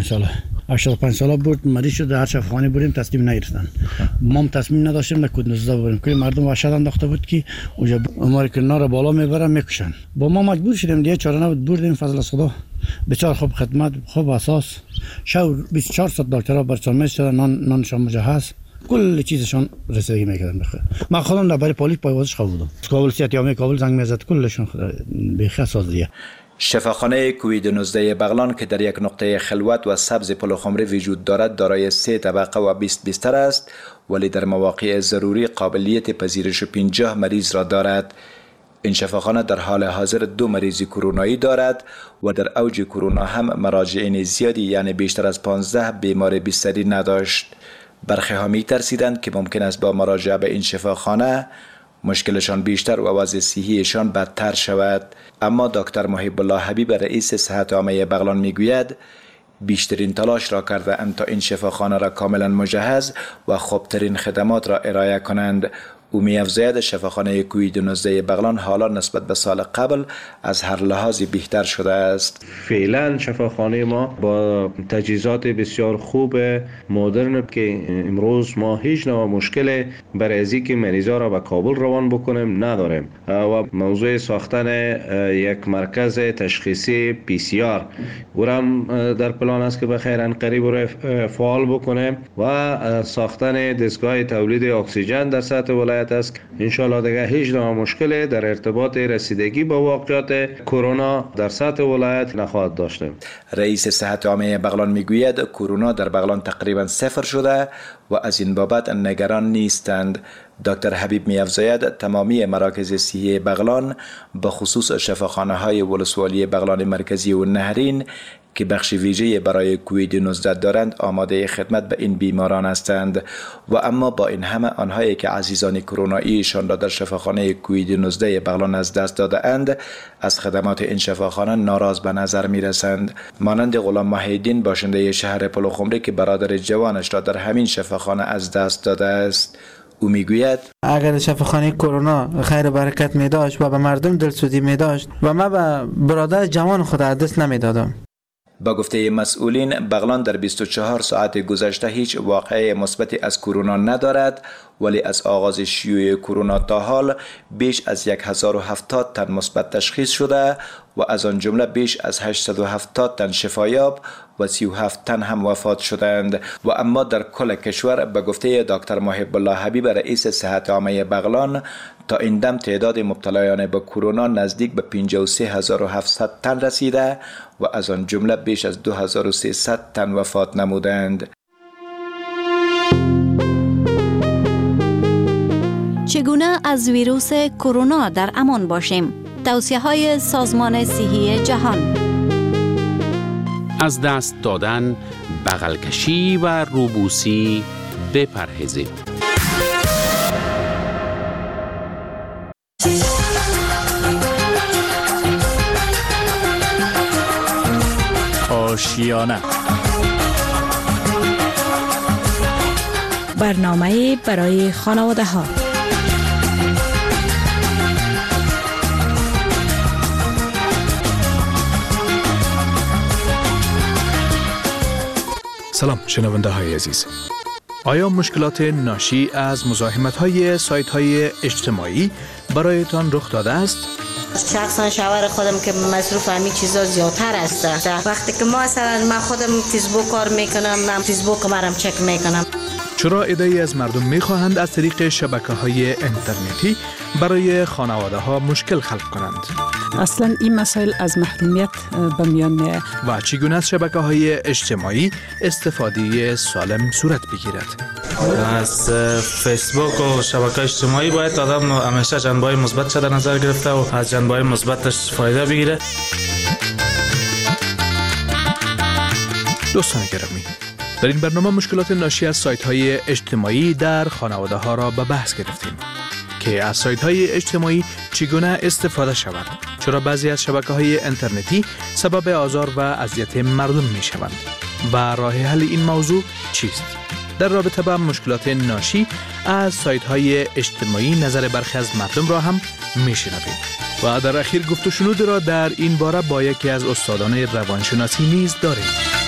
85 ساله بود، مریض شد، هر شفاخانه بریم تصمیم نگرفتن. ما هم تصمیم نداشتیم نکود نزده بریم که مردم وحشت انداخته بود که اونجا عمر کنا رو بالا میبرن میکشن. با ما مجبور شدیم دیگه چاره نبود، بردیم فضل از خدا. بسیار خوب خدمت، خوب اساس. شو 24 ساعت دکترها برسان میشدن، نانشان مجهز، کل چیزشان رسیدگی میکردن. بخیر من خودم در برای پلیس پایوازش خواب بودم. کابل سیاتیامه کابل زنگ میزد، کلشون بخیر سازیه. شفاخانه کووید 19 بغلان که در یک نقطه خلوت و سبز پلوخمری وجود دارد دارای 3 طبقه و 20 بستر است، ولی در مواقع ضروری قابلیت پذیرش 50 مریض را دارد. این شفاخانه در حال حاضر 2 مریض کرونایی دارد و در اوج کرونا هم مراجعین زیادی یعنی بیشتر از 15 بیمار بستری نداشت. برخی ها می ترسیدند که ممکن است با مراجعه به این شفاخانه مشکلشان بیشتر و وضع صحیشان بدتر شود. اما دکتر محب الله حبیب رئیس صحت عامه بغلان میگوید بیشترین تلاش را کرده اند تا این شفاخانه را کاملا مجهز و خوبترین خدمات را ارائه کنند. او می‌افزاید شفاخانه کووید 19 بغلان حالا نسبت به سال قبل از هر لحاظی بهتر شده است. فعلا شفاخانه ما با تجهیزات بسیار خوب مدرن که امروز ما هیچ نوع مشکل برای از اینکه مریضا را به کابل روان بکنیم نداریم و موضوع ساختن یک مرکز تشخیصی PCR ورم در پلان است که بخیر ان قریب رو فعال بکنیم و ساختن دستگاه تولید اکسیژن در سطح ولایت است. انشالله دیگه هیچ نوع مشکل در ارتباط رسیدگی با واقعیت کرونا در سطح ولایت نخواهد داشتیم. رئیس صحت عامه بغلان میگوید کرونا در بغلان تقریبا صفر شده و از این بابت نگران نیستند. دکتر حبیب میافزاید تمامی مراکز صحی بغلان به خصوص شفاخانه های ولسوالی بغلان مرکزی و نهرین که بخش ویژه برای کووید 19 دارند آماده خدمت به این بیماران هستند و اما با این همه آنهایی که عزیزان کروناییشان را در شفاخانه کووید 19 بغلان از دست داده اند از خدمات این شفاخانه ناراض به نظر می رسند. مانند غلام محیدین باشنده شهر پلوخمری که برادر جوانش را در همین شفاخانه از دست داده است، او میگوید اگر شفاخانه کرونا خیر برکت می داشت و به مردم دلسوزی می داشت و من به برادر جوان خود از دست نمی دادم. با گفته مسئولین بغلان در 24 ساعت گذشته هیچ واقعه مثبتی از کرونا ندارد، ولی از آغاز شیوع کرونا تا حال بیش از 1070 تن مثبت تشخیص شده و از آن جمله بیش از 870 تن شفایاب و 37 تن هم وفات شدند. و اما در کل کشور به گفته دکتر محب الله حبیب رئیس صحت عامه بغلان تا این دم تعداد مبتلایان به کرونا نزدیک به 53700 تن رسیده و از آن جمله بیش از 2300 تن وفات نمودند. چگونه از ویروس کرونا در امان باشیم؟ توصیه‌های سازمان صحی جهان. از دست دادن، بغل کشی و روبوسی بپرهیزید. آشیانه برنامه برای خانواده ها. سلام شنونده های عزیز. آیا مشکلات ناشی از مزاحمت های سایت های اجتماعی برایتان رخ داده است؟ شخصا شوهر خودم که مصروف همین چیزا زیادتر است. وقتی که من خودم فیسبوک کار میکنم، من فیسبوک مرم چک میکنم. چرا عده‌ای از مردم میخواهند از طریق شبکه‌های اینترنتی برای خانواده ها مشکل خلق کنند؟ اصلا این مسائل از محرومیت به میان میاد. و چگونه از شبکه‌های اجتماعی استفاده سالم صورت بگیرد؟ از فیسبوک و شبکه اجتماعی باید آدم همیشه جنبه‌های مثبت در نظر گرفته و از جنبه‌های مثبتش فایده بگیره. دوستان گرامی، در این برنامه مشکلات ناشی از سایت‌های اجتماعی در خانواده ها را به بحث گرفتیم که از سایت‌های اجتماعی چگونه استفاده شود، چرا بعضی از شبکه‌های اینترنتی سبب آزار و اذیت مردم می‌شوند و راه حل این موضوع چیست. در رابطه با مشکلات ناشی از سایت‌های اجتماعی نظر برخی از مردم را هم می‌شنوید و در اخیر گفت و شنود را در این باره با یکی از استادان روانشناسی نیز داریم.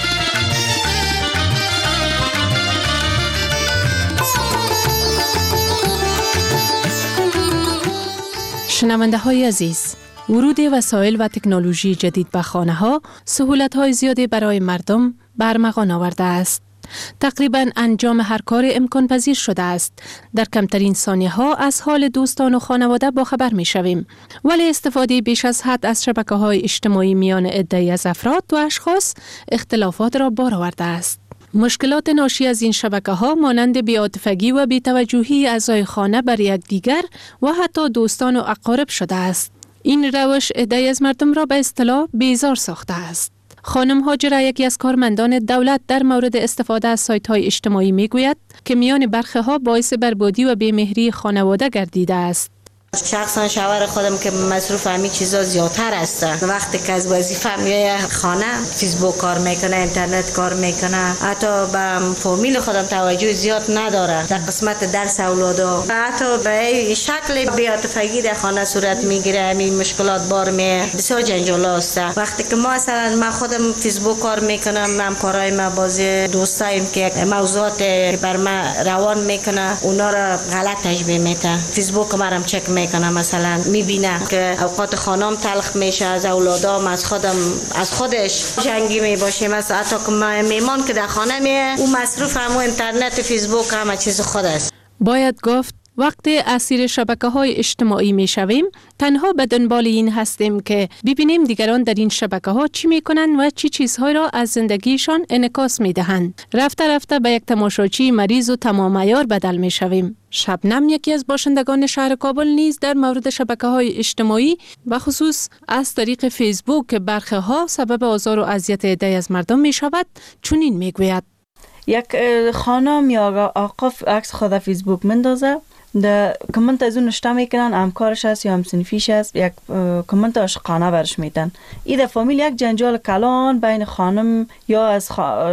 شنونده های عزیز، ورود وسایل و تکنولوژی جدید به خانه ها سهولت های زیادی برای مردم برمغان آورده است. تقریباً انجام هر کار امکان پذیر شده است. در کمترین ثانیه ها از حال دوستان و خانواده باخبر می شویم. ولی استفاده بیش از حد از شبکه های اجتماعی میان عده‌ای از افراد و اشخاص اختلافات را بار آورده است. مشکلات ناشی از این شبکه ها مانند بی‌عاطفگی و بی‌توجهی اعضای خانه بر یکدیگر و حتی دوستان و اقارب شده است. این روش عده‌ای از مردم را به اصطلاح بیزار ساخته است. خانم هاجره، یکی از کارمندان دولت، در مورد استفاده از سایت‌های اجتماعی میگوید که میان برخی ها باعث بربادی و بی‌مهری خانواده گردیده است. شخصا شوهر خودم که مصروف همین چیزا زیادتر است. وقتی که از وظیفه میای خانه فیسبوک کار میکنه، اینترنت کار میکنه، حتی به فامیل خودم توجه زیاد نداره در قسمت درس اولادا، حتی به شکل بی‌عاطفگی در خانه صورت میگیره. همین مشکلات بار می بسیار جنجال است. وقتی که مثلا من خودم فیسبوک کار میکنم، من کارهای ما بازی دوستایم که موضوعات بر ما روان میکنه اونا را غلط تشبیه میده. فیسبوک مرم چک میکنم، مثلا میبینم که اوقات خانم تلخ میشه، از اولادام، از خودش جنگی میباشه. مثلا حتی که میمان که در خانه میه او مصروف همون اینترنت، فیسبوک، همه چیز خود است. باید گفت وقتی اسیر شبکه‌های اجتماعی می‌شویم تنها به دنبال این هستیم که ببینیم دیگران در این شبکه‌ها چی می‌کنند و چی چیزهای را از زندگیشان انعکاس می‌دهند. رفته رفته به یک تماشاچی مریض و تمام عیار بدل می‌شویم. شبنم یکی از باشندگان شهر کابل نیز در مورد شبکه‌های اجتماعی و خصوص از طریق فیسبوک که برخی‌ها سبب آزار و اذیت عده‌ای از مردم می‌شود چنین می‌گوید: یک خانم یا آقا عکس خود فیسبوک مندازه، در کامنت از اون نشته میکنن همکارش هست یا همسنفیش هست، یک کامنت عاشقانه برش میدن. این در فامیل یک جنجال کلان بین خانم یا از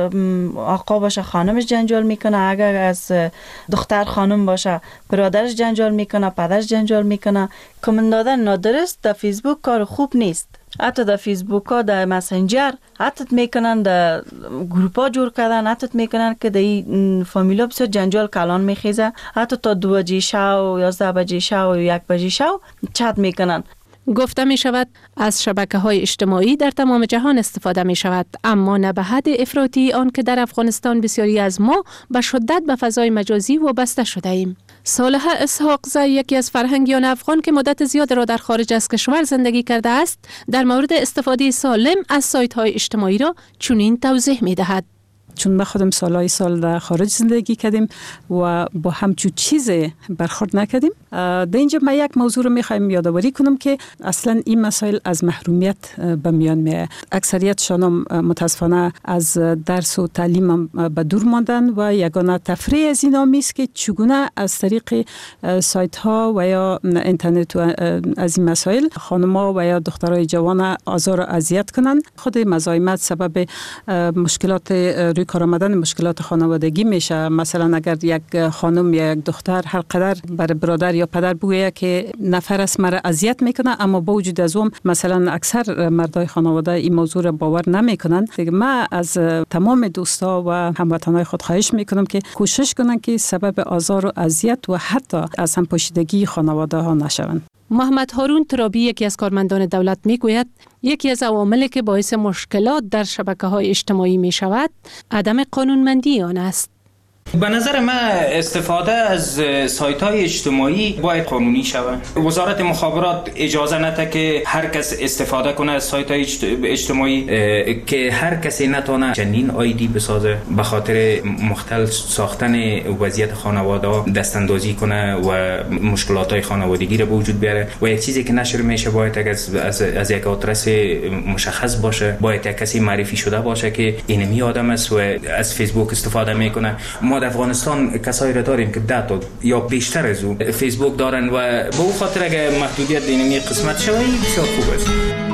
آقا باشه خانمش جنجال میکنه، اگر از دختر خانم باشه برادرش جنجال میکنه، پدرش جنجال میکنه. کامنت دادن نادرست در فیسبوک کار خوب نیست. حتی در فیسبوک ها در مسنجر حتی میکنن، در گروپ ها جور کردن، حتی میکنن که در این فامیلا بسیار جنجال کلان میخیزه، حتی تا 2 بجه شو 11 بجه شو 1 بجه شو چت میکنن. گفته می شود از شبکه‌های اجتماعی در تمام جهان استفاده می شود، اما نه به حد افراطی آن که در افغانستان بسیاری از ما به شدت به فضای مجازی وابسته شده ایم. صالحه اسحاقزی یکی از فرهنگیان افغان که مدت زیاد را در خارج از کشور زندگی کرده است، در مورد استفاده سالم از سایت‌های اجتماعی را چنین توضیح می دهد: چون ما خودم سالهای سال در خارج زندگی کردیم و با همچون چیز برخورد نکردیم. در اینجا من یک موضوع رو میخوایم یادآوری کنم که اصلا این مسائل از محرومیت به میان میاد. اکثریتشان متاسفانه از درس و تعلیم به دور ماندن و یگانه تفریح از اینا میست که چگونه از طریق سایت ها و یا اینترنت و از این مسائل خانم‌ها و یا دخترای جوان آزار و اذیت کنن. خود مزاحمت سبب مشکلات روی کار آمدن مشکلات خانوادگی میشه. مثلا اگر یک خانم یا یک دختر هر قدر برای برادر یا پدر بگویه که نفر است مرا اذیت میکنه، اما با وجود از اون مثلا اکثر مردای خانواده این موضوع را باور نمیکنن. دیگه من از تمام دوستا و هموطنای خود خواهش میکنم که کوشش کنن که سبب آزار و اذیت و حتی از هم پوشیدگی خانواده ها نشوند. محمد هارون ترابی یکی از کارمندان دولت میگوید یکی از عواملی که باعث مشکلات در شبکه‌های اجتماعی می شود عدم قانونمندی آن است. به نظر من استفاده از سایت‌های اجتماعی باید قانونی شود. وزارت مخابرات اجازه نده که هر کس استفاده کنه از سایت‌های اجتماعی، که هر کسی نتونه چنین آیدی بسازه به خاطر مختل ساختن وضعیت خانواده دستاندازی کنه و مشکلات‌های خانوادگی را به وجود بیاره. و یک چیزی که نشر میشه باید از یک آدرس مشخص باشه، باید یک کسی معرفی شده باشه که اینمی آدم است و از فیسبوک استفاده میکنه. ما در افغانستان کسایی را داریم که 10 تا یا بیشتر از او فیسبوک دارن و به او خاطر اگه محدودیت اینمی قسمت شوی بسیار خوب است.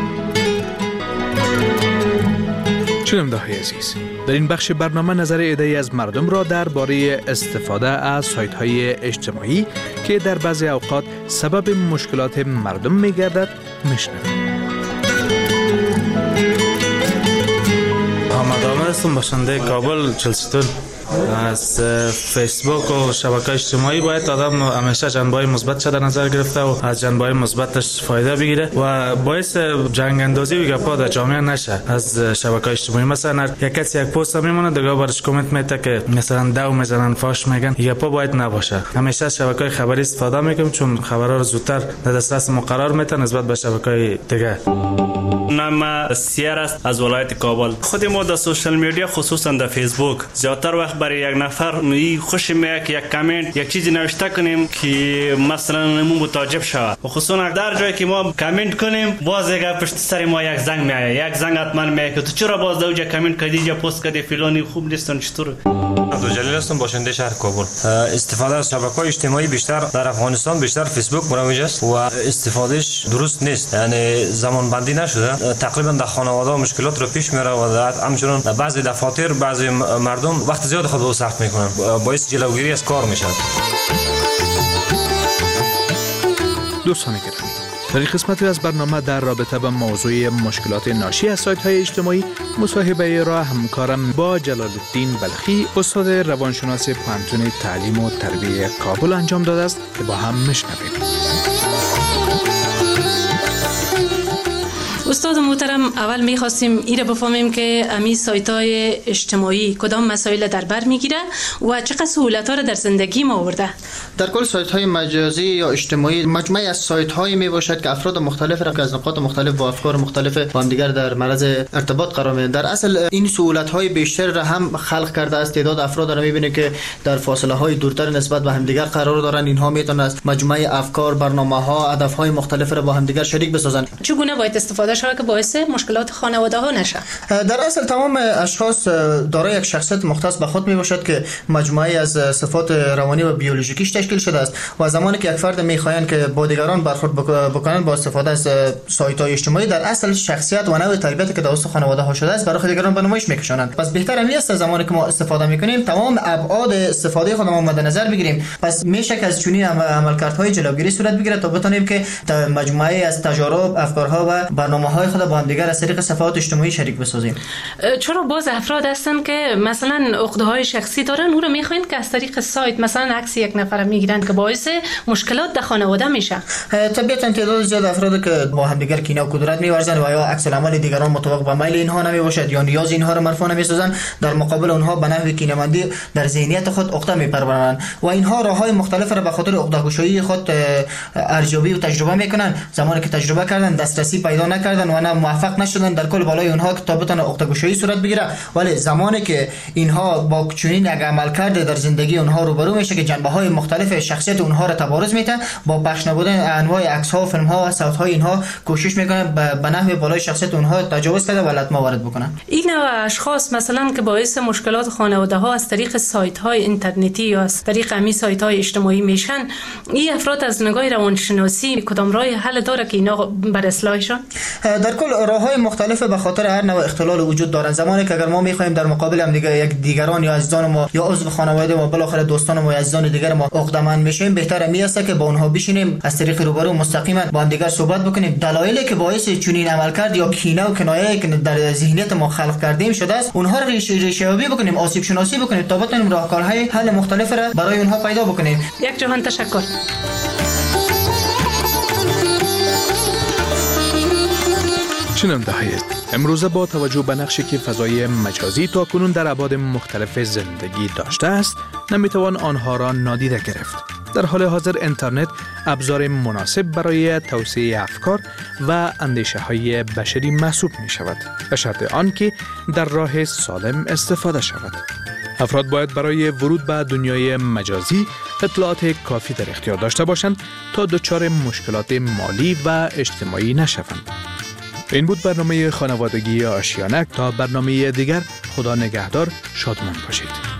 شنونده‌های عزیز، در این بخش برنامه نظر عده‌ای از مردم را درباره استفاده از سایت‌های اجتماعی که در بعضی اوقات سبب مشکلات مردم می‌گردد میشنویم. محمد عامر هستم، باشنده کابل چلستون. از فیسبوک و شبکه‌های اجتماعی باید آدم همیشه جنبه‌های مثبت در نظر گرفته و از جنبه‌های مثبتش فایده بگیره و باعث جنگ اندازی و گپا در جامعه نشه از شبکه‌های اجتماعی. مثلا یک کسی یک پست میمونه دیگه برش کامنت میده که مثلا دو میزنن فاش میگن، گپا باید نباشه. همیشه از شبکه‌های خبری استفاده میکنم چون خبرها رو زودتر در دسترس ما قرار میده نسبت به شبکه‌های دیگه. نام سیر است از ولایت کابل. خود ما در سوشال میدیا خصوصا در فیسبوک زیادتر وقت برای یک نفر خوشی میاد که یک کامنت یک چیزی نوشته کنیم که مثلا ما متعجب شود و خصوصا در جایی که ما کامنت کنیم باز یک پشت سر ما یک زنگ میاد، یک زنگ حتما میاد که تو چرا باز دوجا کامنت کردی یا پست کردی فلانی خوب نیستن چطور. عبدالجلیل هستم، باشنده شهر کابل. استفاده از شبکه‌های اجتماعی بیشتر در افغانستان بیشتر فیسبوک مروج است و استفادهش درست نیست، یعنی زمان بندی نشده. تقریبا در خانواده مشکلات رو پیش میاره و همچنین بعضی دفاتر بعضی مردم وقت زیاد خود رو سخت میکنن، باعث جلوگیری از کار میشه. دوستان گرامی، در این قسمتی از برنامه در رابطه با موضوع مشکلات ناشی از سایت‌های اجتماعی مصاحبه را همکارم با جلال الدین بلخی استاد روانشناس پانتون تعلیم و تربیت کابل انجام داده است که با هم میشنویم. استاد محترم، اول می‌خواستیم ایره بفهمیم که امی سایت‌های اجتماعی کدام مسائل در بر میگیره و چقدر سهولت‌ها را در زندگی ما آورده. در کل سایت‌های مجازی یا اجتماعی مجموعه از سایت‌هایی میباشد که افراد مختلف را که از نقاط مختلف با افکار مختلف با هم دیگر در معرض ارتباط قرار میدن. در اصل این سهولت‌های بیشتر را هم خلق کرده است. تعداد افراد را می‌بینه که در فاصله‌های دورتر نسبت به همدیگر قرار دارن. اینها میتونن از مجموعه افکار، برنامه‌ها، هدف‌های مختلف را با همدیگر شریک بسازن. چگونه باید استفاده شود که باعث مشکلات خانواده‌ها نشه؟ در اصل تمام اشخاص دارای یک شخصیت مختص به خود میباشد که مجموعه از صفات روانی و بیولوژیکیش تشکیل شده است و زمانی که یک فرد میخواهند که با دیگران برخورد بکنند با استفاده از سایت‌های اجتماعی، در اصل شخصیت و نوع تربیتی که توسط خانواده‌ها شده است برای دیگران به نمایش میکشانند. پس بهتر است زمانی که ما استفاده میکنیم تمام ابعاد استفاده خود ما مد نظر بگیریم. پس میشه که از چنین عملکردهای جلوگیری صورت بگیره تا بتونیم که مجموعه از تجارب، افکارها و برنامه‌های خود با هم دیگر از طریق صفحات اجتماعی شریک بسازیم. چرا باز افراد هستن که مثلا عقده‌های شخصی دارن او رو میخواین که از طریق سایت مثلا عکس یک نفر میگیرن که باعث مشکلات در خانواده میشه؟ طبیعتاً تعداد زیاد افراد که با هم دیگر کینه و کدورت می‌ورزن و یا عکس العمل دیگران مطابق با میل اینها نمیباشد یا نیاز اینها رو مرفوع نمی‌سازن، در مقابل اونها به نحو کینه‌مندی در ذهنیت خود عقده میپرورند و اینها راه‌های مختلف را به خاطر عقده‌گشایی خود ارزیابی و تجربه میکنن. زمانی که تجربه کردن دسترسی پیدا نکردن و نه موفق نشدن در کل بالای اونها که تا بتونه عقده‌گشایی صورت بگیره. ولی زمانی که اینها با چنین یک عملکرد در زندگی اونها روبرو میشه که جنبه‌های مختلف شخصیت اونها را تبارز میده، با پخش نبودن انواع عکس‌ها و فیلم‌ها و صوت‌های اینها کوشش میکنن به نحو بالای شخصیت اونها تجاوز کنه و لطمه وارد بکنن. این نوع اشخاص مثلا که باعث مشکلات خانواده‌ها از طریق سایت‌های اینترنتی یا از طریق امی سایت‌های اجتماعی میشن، این افراد از نگاه روانشناسی کدام راه حل داره که اینا بر اصلاحشون؟ در کل راه‌های مختلف به خاطر هر نوع اختلال وجود دارن. زمانی که اگر ما می‌خوایم در مقابل هم دیگران یا عزیزان ما یا عضو خانواده ما بالاخره دوستان ما یا عزیزان دیگر ما عقده‌مند میشیم، بهتره میاسته که با اونها بشینیم از طریق روبرو مستقیما با هم دیگر صحبت بکنیم. دلایلی که باعث چنین عملکرد یا کینه و کنایه‌ای که در ذهنیت ما خلق کردیم شده است اونها رو ریشه‌یابی بکنیم، آسیب شناسی بکنیم تا بتونیم راهکارهای حل مختلف را برای اونها پیدا بکنیم. یک جهان تشکر. شنونده‌های امروزه با توجه به نقشی که فضای مجازی تاکنون در ابعاد مختلف زندگی داشته است، نمیتوان آنها را نادیده گرفت. در حال حاضر اینترنت ابزار مناسب برای توسعه افکار و اندیشه‌های بشری محسوب می شود، به شرط آنکه در راه سالم استفاده شود. افراد باید برای ورود به دنیای مجازی اطلاعات کافی در اختیار داشته باشند تا دچار مشکلات مالی و اجتماعی نشوند. این بود برنامه خانوادگی آشیانک. تا برنامه دیگر، خدا نگهدار، شادمان باشید.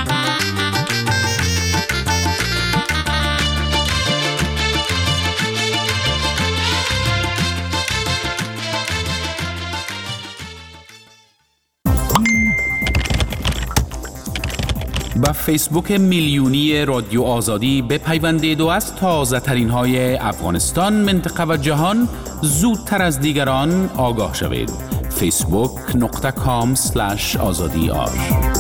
با فیسبوک میلیونی رادیو آزادی بپیوندید و از تازه ترین های افغانستان، منطقه و جهان زودتر از دیگران آگاه شوید. facebook.com/azadiar.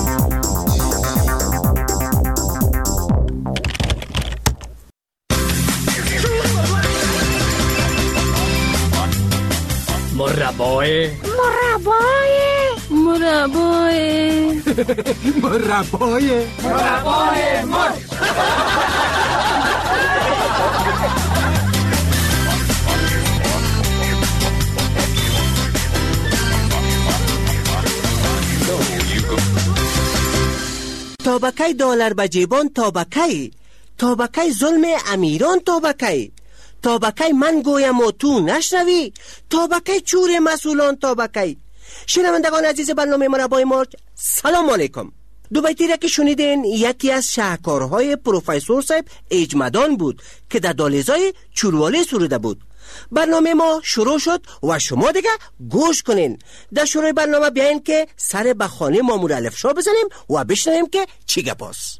مربای تابکی دلار به جیبان، تابکی ظلم امیران، تابکی من گویم و تو نشنوی، تابکی چور مسئولان، تابکی. شنوندگان عزیز برنامه مربای مرج، سلام علیکم. دو بیتی را که شنیدین یکی از شاهکارهای پروفسور صاحب اجمدان بود که در دالیزای چوروالی سروده بود. برنامه ما شروع شد و شما دیگه گوش کنین. در شروع برنامه بیاین که سر به خانه مامور الفشا بزنیم و بشنویم که چی گپاست.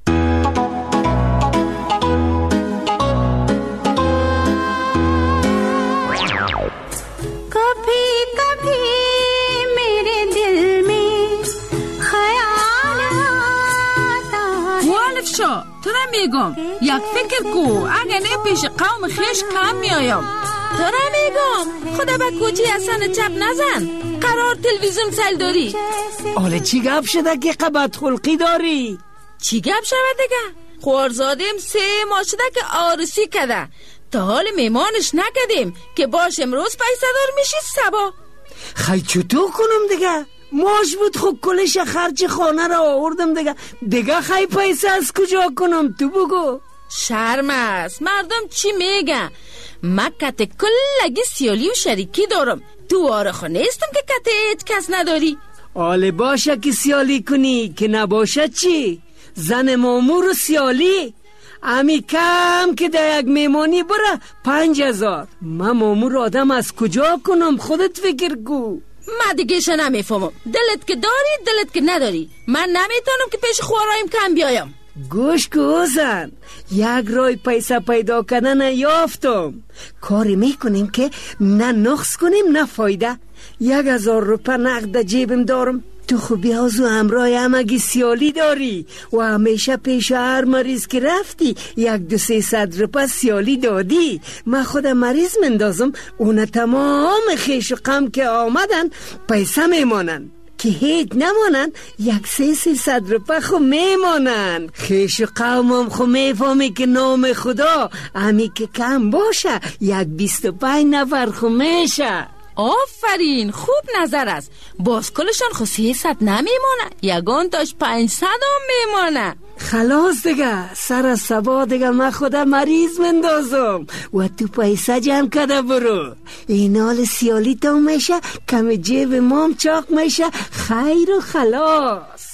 تو نمیگم یک فکر کو اگه نه پیش قوم خیش کم میایم. تو را میگم خدا به کوچی اصلا چپ نزن. قرار تلویزیون سل داری. حالا چی گپ شده که قبط خلقی داری؟ چی گپ شده دیگه؟ خوارزادیم 3 ماه شده که آرسی کده. تا حال میمانش نکدیم که باش امروز پیسه دار میشی سبا. خیلی چطور کنم دیگه؟ ماش بود خب کلش خرج خانه را آوردم دیگه خیلی پیسه از کجا کنم تو بگو. شرم است. مردم چی میگن؟ من کت کلگی سیالی و شریکی دارم. تو آرخو نیستم که کت هیچ کس نداری. آله باشه که سیالی کنی که نباشه چی؟ زن مامور و سیالی امی کم که در یک میمانی بره 5000. من مامور آدم از کجا کنم؟ خودت فکر کو. من دیگه نمیفهمم. دلت که داری دلت که نداری. من نمیتونم که پیش خورایم کم بیایم. گوش کوزن یک رای پیسه پیدا کردن یافتم. کاری میکنیم که نه نقص کنیم نه فایده. 1000 روپه نقد جیبم دارم. تو خوبی هازو همراه همگی سیالی داری و همیشه پیش هر مریض که رفتی 100-300 روپه سیالی دادی. من خود مریض مندازم اون تمام خیش و غم که آمدن پیسه میمانن که هیچ نمانن 100-300 روپه خو میمانن. خیش و قومم خو میفهمی که نام خدا همی که کم باشه 25 نفر خو میشه. آفرین خوب نظر است. باز کلشان خو 300 نمیمانه. یگان تاش 500 هم میمانه. خلاص دیگه سر سبا دیگه من خدا مریض مندازم و تو پیسه جمع کده برو. این حال سیالی تا میشه کم جیب مام چاق میشه. خیر و خلاص.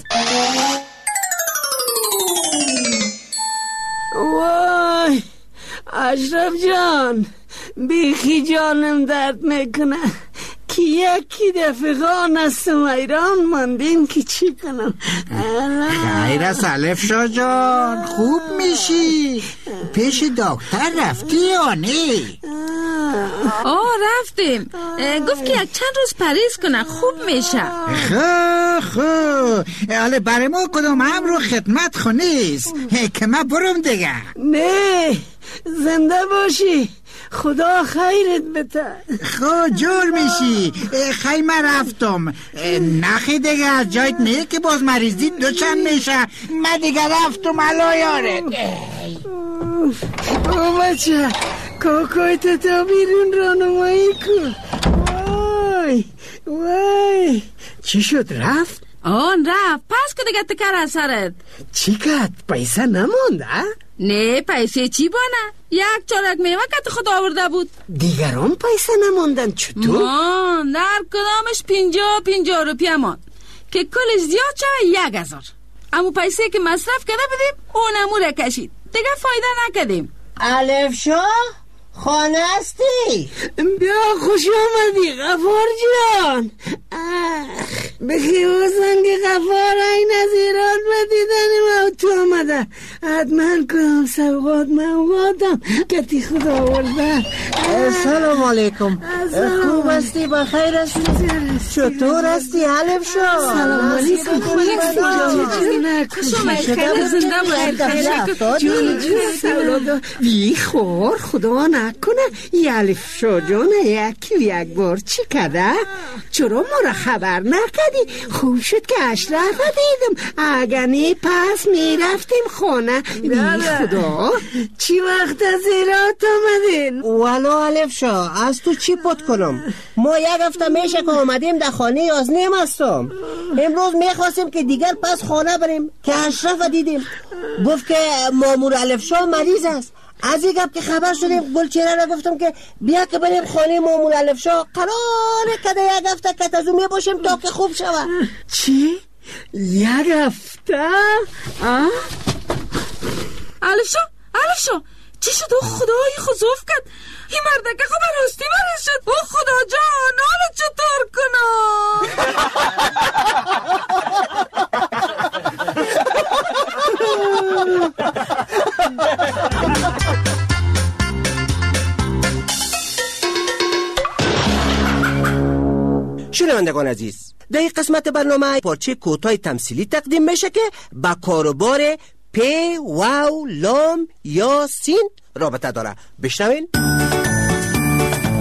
وای اشرف جان بیخی جانم درد میکنه که یکی دفقان هستم ایران ماندیم که چی کنم. خیر است الفشا جان خوب میشی؟ پیش دکتر رفتی یا نه؟ رفتیم. گفت که یک چند روز پریز کنه خوب میشه. خب حالا برای ما کدوم امر و خدمت خونیست که من برم دیگه. نه زنده باشی خدا خیرت بده. خب جور میشی. خیلی من رفتم. نخی دیگه از جایت نه که باز مریضی دوچند میشه. من دیگه رفتم الا یارت. بچه کاکایت تا بیرون رانمایی کن. وای چی شد رفت؟ رفت. پس که دیگه تکر از سرت. چی کد؟ پیسه نمونده؟ نه پیسه چی بانه؟ 1 چارک میوه که خود آورده بود. دیگران پیسه نموندن چطور؟ در کدامش 50 روپیه مان که کلش زیاد شوه 1000. اما پیسه که مصرف کرده بدیم اونمو را کشید. دیگه فایده نکدیم. الفشا خانه هستی؟ بیا خوش آمدی غفار جان. بخی بازن که غفار این از ایران بدیدن ما تو آمده. حتما کنم سوقات موقاتم کتی خدا آورده. سلام علیکم. خوب هستی؟ بخیر هستی؟ چطور هستی الفشا؟ سلام علیکم. خوب هستی خیلی زنده باید. بی خور خدا نکنه الفشا جان یک بار چی کده؟ چرا ما را خبر نکدی؟ خوب شد که اشرف دیدم. اگر نه پس میرفتیم خانه. بی خدا چی وقت از ایران آمدین؟ والا الفشا از تو چی پت کنم؟ ما 1 هفته میشه که آمدیم در خانه یازنیم هستم. امروز میخواستیم که دیگر پس خانه بریم که اشرف دیدیم. گفت که مامور الفشا مریض است. از این گپ که خبر شدیم گلچهره را گفتم که بیا که بریم خانه مامور الفشا. قراره که در 1 هفته کتازو می باشیم تا که خوب شود. چی؟ 1 هفته؟ الفشا چی شد؟ او خدای خضوف کرد. این مردکه خب راستی مریض شد. او خدا جان حالا چطور کنم؟ شنوندگان عزیز در این قسمت برنامه پارچه کوتاه تمثیلی تقدیم میشه که با کاروبار پ واو لام یا سین رابطه داره. بشنوین.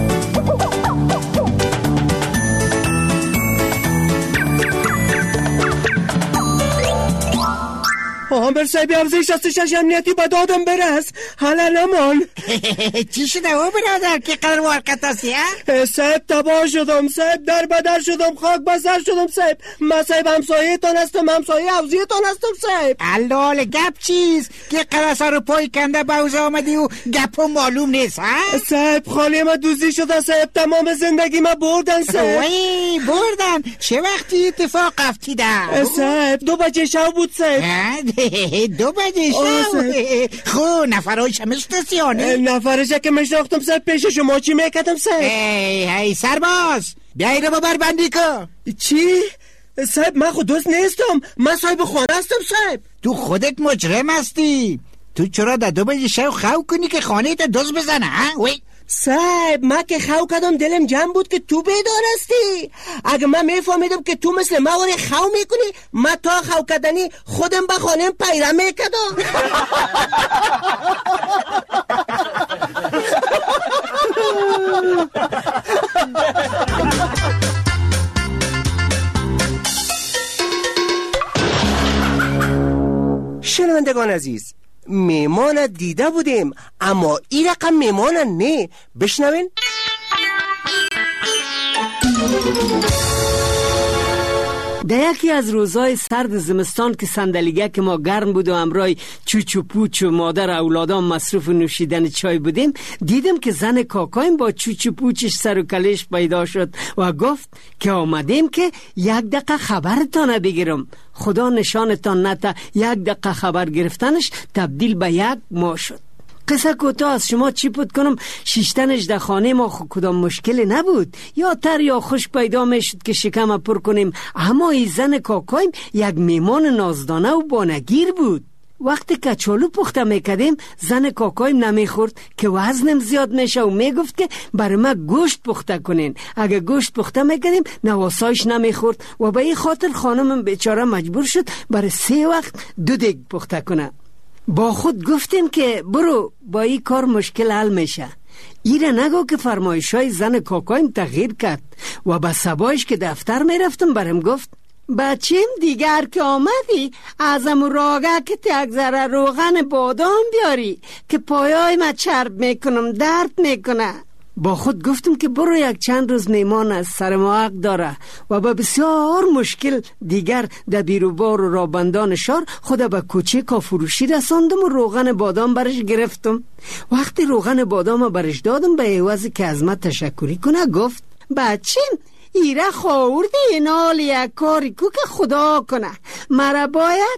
آمر صاحب افزایش 66 امنیتی به دادم برس حالا نمان. چی شده او برادر که قرار وارکت هستی؟ صاحب تباه شدم صاحب، در بدر شدم، خاک بسر شدم صاحب. من صاحب همسایه تان هستم، همسایه افزیه تان هستم صاحب. اللال گپ چیز که قرار سر پای کنده باوز آمدی و گپ معلوم نیست ها؟ صاحب خاله ما دوزی شده صاحب، تمام زندگی ما بردن صاحب. وای بردن؟ چه وقتی اتفاق افتیده؟ صاحب 2 بجه شب بود صاحب. 2 بجه شب؟ خو نفرایش مشتسیانه؟ نفرش که مشناختم صاحب، پیش شما چی میکردم صاحب؟ هی سرباز بیایی رو ببربندی که. چی؟ صاحب من خود دوست نیستم، من صاحب خانه هستم صاحب. تو خودت مجرم هستی، تو چرا در 2 بجه شب خو کنی که خانه تا دوست بزنه ها؟ وی صاحب من که خو کردم دلم جمع بود که تو بیدار هستی. اگه من میفهمیدم که تو مثل ما ولی خو میکنی، من تا خو کردنی خودم به خانم پیره میکردم. شنوندگان عزیز، میمان دیده بودیم اما این رقم میمان نه. بشنوین. در یکی از روزهای سرد زمستان که صندلیگه که ما گرم بود و امرای چوچ و پوچ و مادر اولادان مصروف نوشیدن چای بودیم، دیدم که زن کاکایم با چوچ و پوچش سر و کلش پیدا شد و گفت که آمدیم که 1 دقیقه خبرتان بگیرم. خدا نشانتان نته 1 دقیقه خبر گرفتنش تبدیل به 1 ماه شد. قصه کوتاه از شما چی پود کنم، شیشتنش در خانه ما کدام مشکلی نبود، یا تر یا خوش پیدا میشد که شکم پر کنیم. اما ای زن کاکایم 1 میمان نازدانه و بانگیر بود. وقتی کچالو پخته میکردیم زن کاکایم نمیخورد که وزنم زیاد میشه و میگفت که برای ما گوشت پخته کنین. اگه گوشت پخته میکردیم نواسایش نمیخورد و به این خاطر خانمم بیچاره مجبور شد برای 3 وقت 2 دیگ پخته کنه. با خود گفتیم که برو با این کار مشکل حل میشه. ایره نگو که فرمایشای زن کاکایم تغییر کرد و با صبایش که دفتر میرفتم برم گفت بچیم دیگر که آمدی ازم راگه که یک ذره روغن بادام بیاری که پایای ما چرب میکنم درد میکنه. با خود گفتم که برو 1 چند روز میمان از سر ما حق داره و با بسیار مشکل دیگر در بیروبار و رابندان شهر خود به کوچه کافروشی رساندم و روغن بادام برش گرفتم. وقتی روغن بادام برش دادم به عوض که از من تشکری کنه گفت بچیم ایره خواردی این حال 1 کاری کو که خدا کنه. مرا باید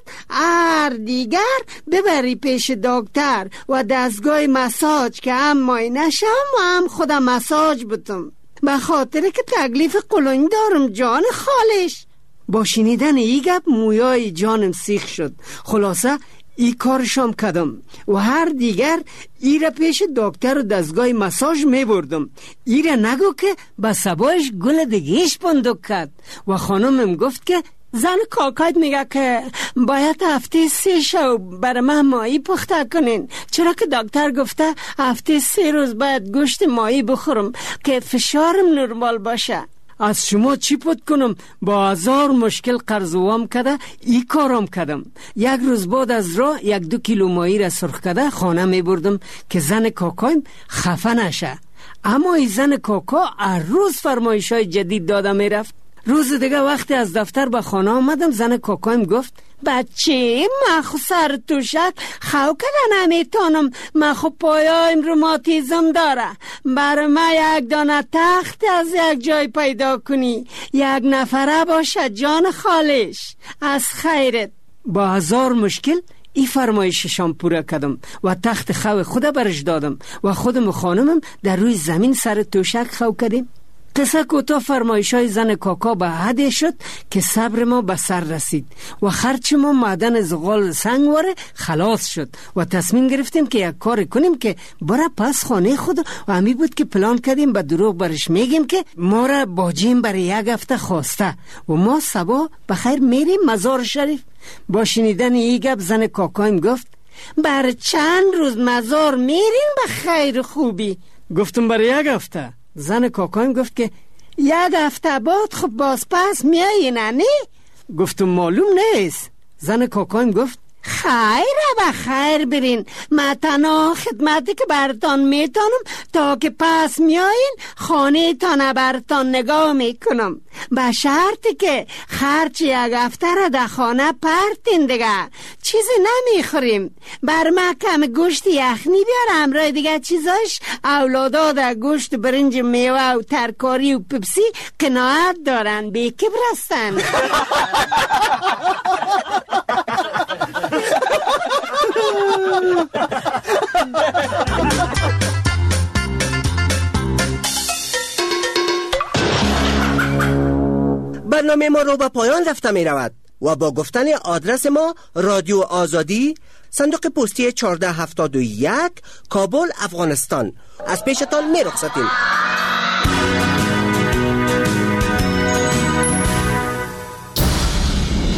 دیگر ببری پیش دکتر و دستگاه مساج که هم ماینه شم و هم خودم مساج بتم، به خاطر که تکلیف قلونی دارم جان خالش. با شنیدن ای گپ مویای جانم سیخ شد. خلاصه ای کارشم کردم و هر دیگر ای را پیش دکتر و دستگاه مساج می بردم. ای را نگو که با سبایش گل دیگیش بندک کرد و خانمم گفت که زن کاکایت میگه که باید هفته 3 شو برای من ماهی پخته کنین، چرا که دکتر گفته هفته 3 روز باید گوشت ماهی بخورم که فشارم نرمال باشه. از شما چی پود کنم؟ با 1000 مشکل قرض وام کده ای کارم کردم. 1 روز بعد از راه 1-2 کیلو ماهی را سرخ کده خانه می بردم که زن کاکایم خفه نشه. اما ای زن کاکا هر روز فرمایشای جدید داده می رفت. روز دیگه وقتی از دفتر به خانه آمدم زن کاکایم گفت بچه من خو سر توشک خو کده نمیتونم، من خو پایایم روماتیزم داره، برای من 1 دانه تخت از 1 جای پیدا کنی، 1 نفره باشه جان خالش از خیرت. با 1000 مشکل ای فرمایششان پورا کردم و تخت خو خود برش دادم و خودم و خانمم در روی زمین سر توشک خو کردیم. قصه کوتاه فرمایشای زن کاکا به حدی شد که صبر ما به سر رسید و خرچ ما معدن زغال سنگواره خلاص شد و تصمیم گرفتیم که 1 کار کنیم که برای پس خانه خود و همی بود که پلان کردیم به دروغ برش میگیم که ما را باجیم برای 1 هفته خواسته و ما صبح بخیر میریم مزار شریف. با شنیدن این گپ زن کاکایم گفت بر چند روز مزار میریم به خیر خوبی. گفتم برای 1 هفته. زن کاکایم گفت که 1 هفته بعد خب باز پس میایی نه؟ گفتم معلوم نیست. زن کاکایم گفت خیر و خیر برین. من تنها خدمتی که برتان میتونم تا که پس میایین خانه تان برتان نگاه میکنم، به شرطی که خرچ یک هفته را در خانه پرتین دیگه. چیزی نمیخوریم. بر من کم گوشت یخنی بیار، امرای دیگه چیزاش اولادا در گوشت برنج میوه و ترکاری و پپسی قناعت دارن، بی کبر هستن. برنامه ما رو به پایان رفته می رود و با گفتن آدرس ما رادیو آزادی، صندوق پستی 1471، کابل، افغانستان، از پیشتان می رخصتیم.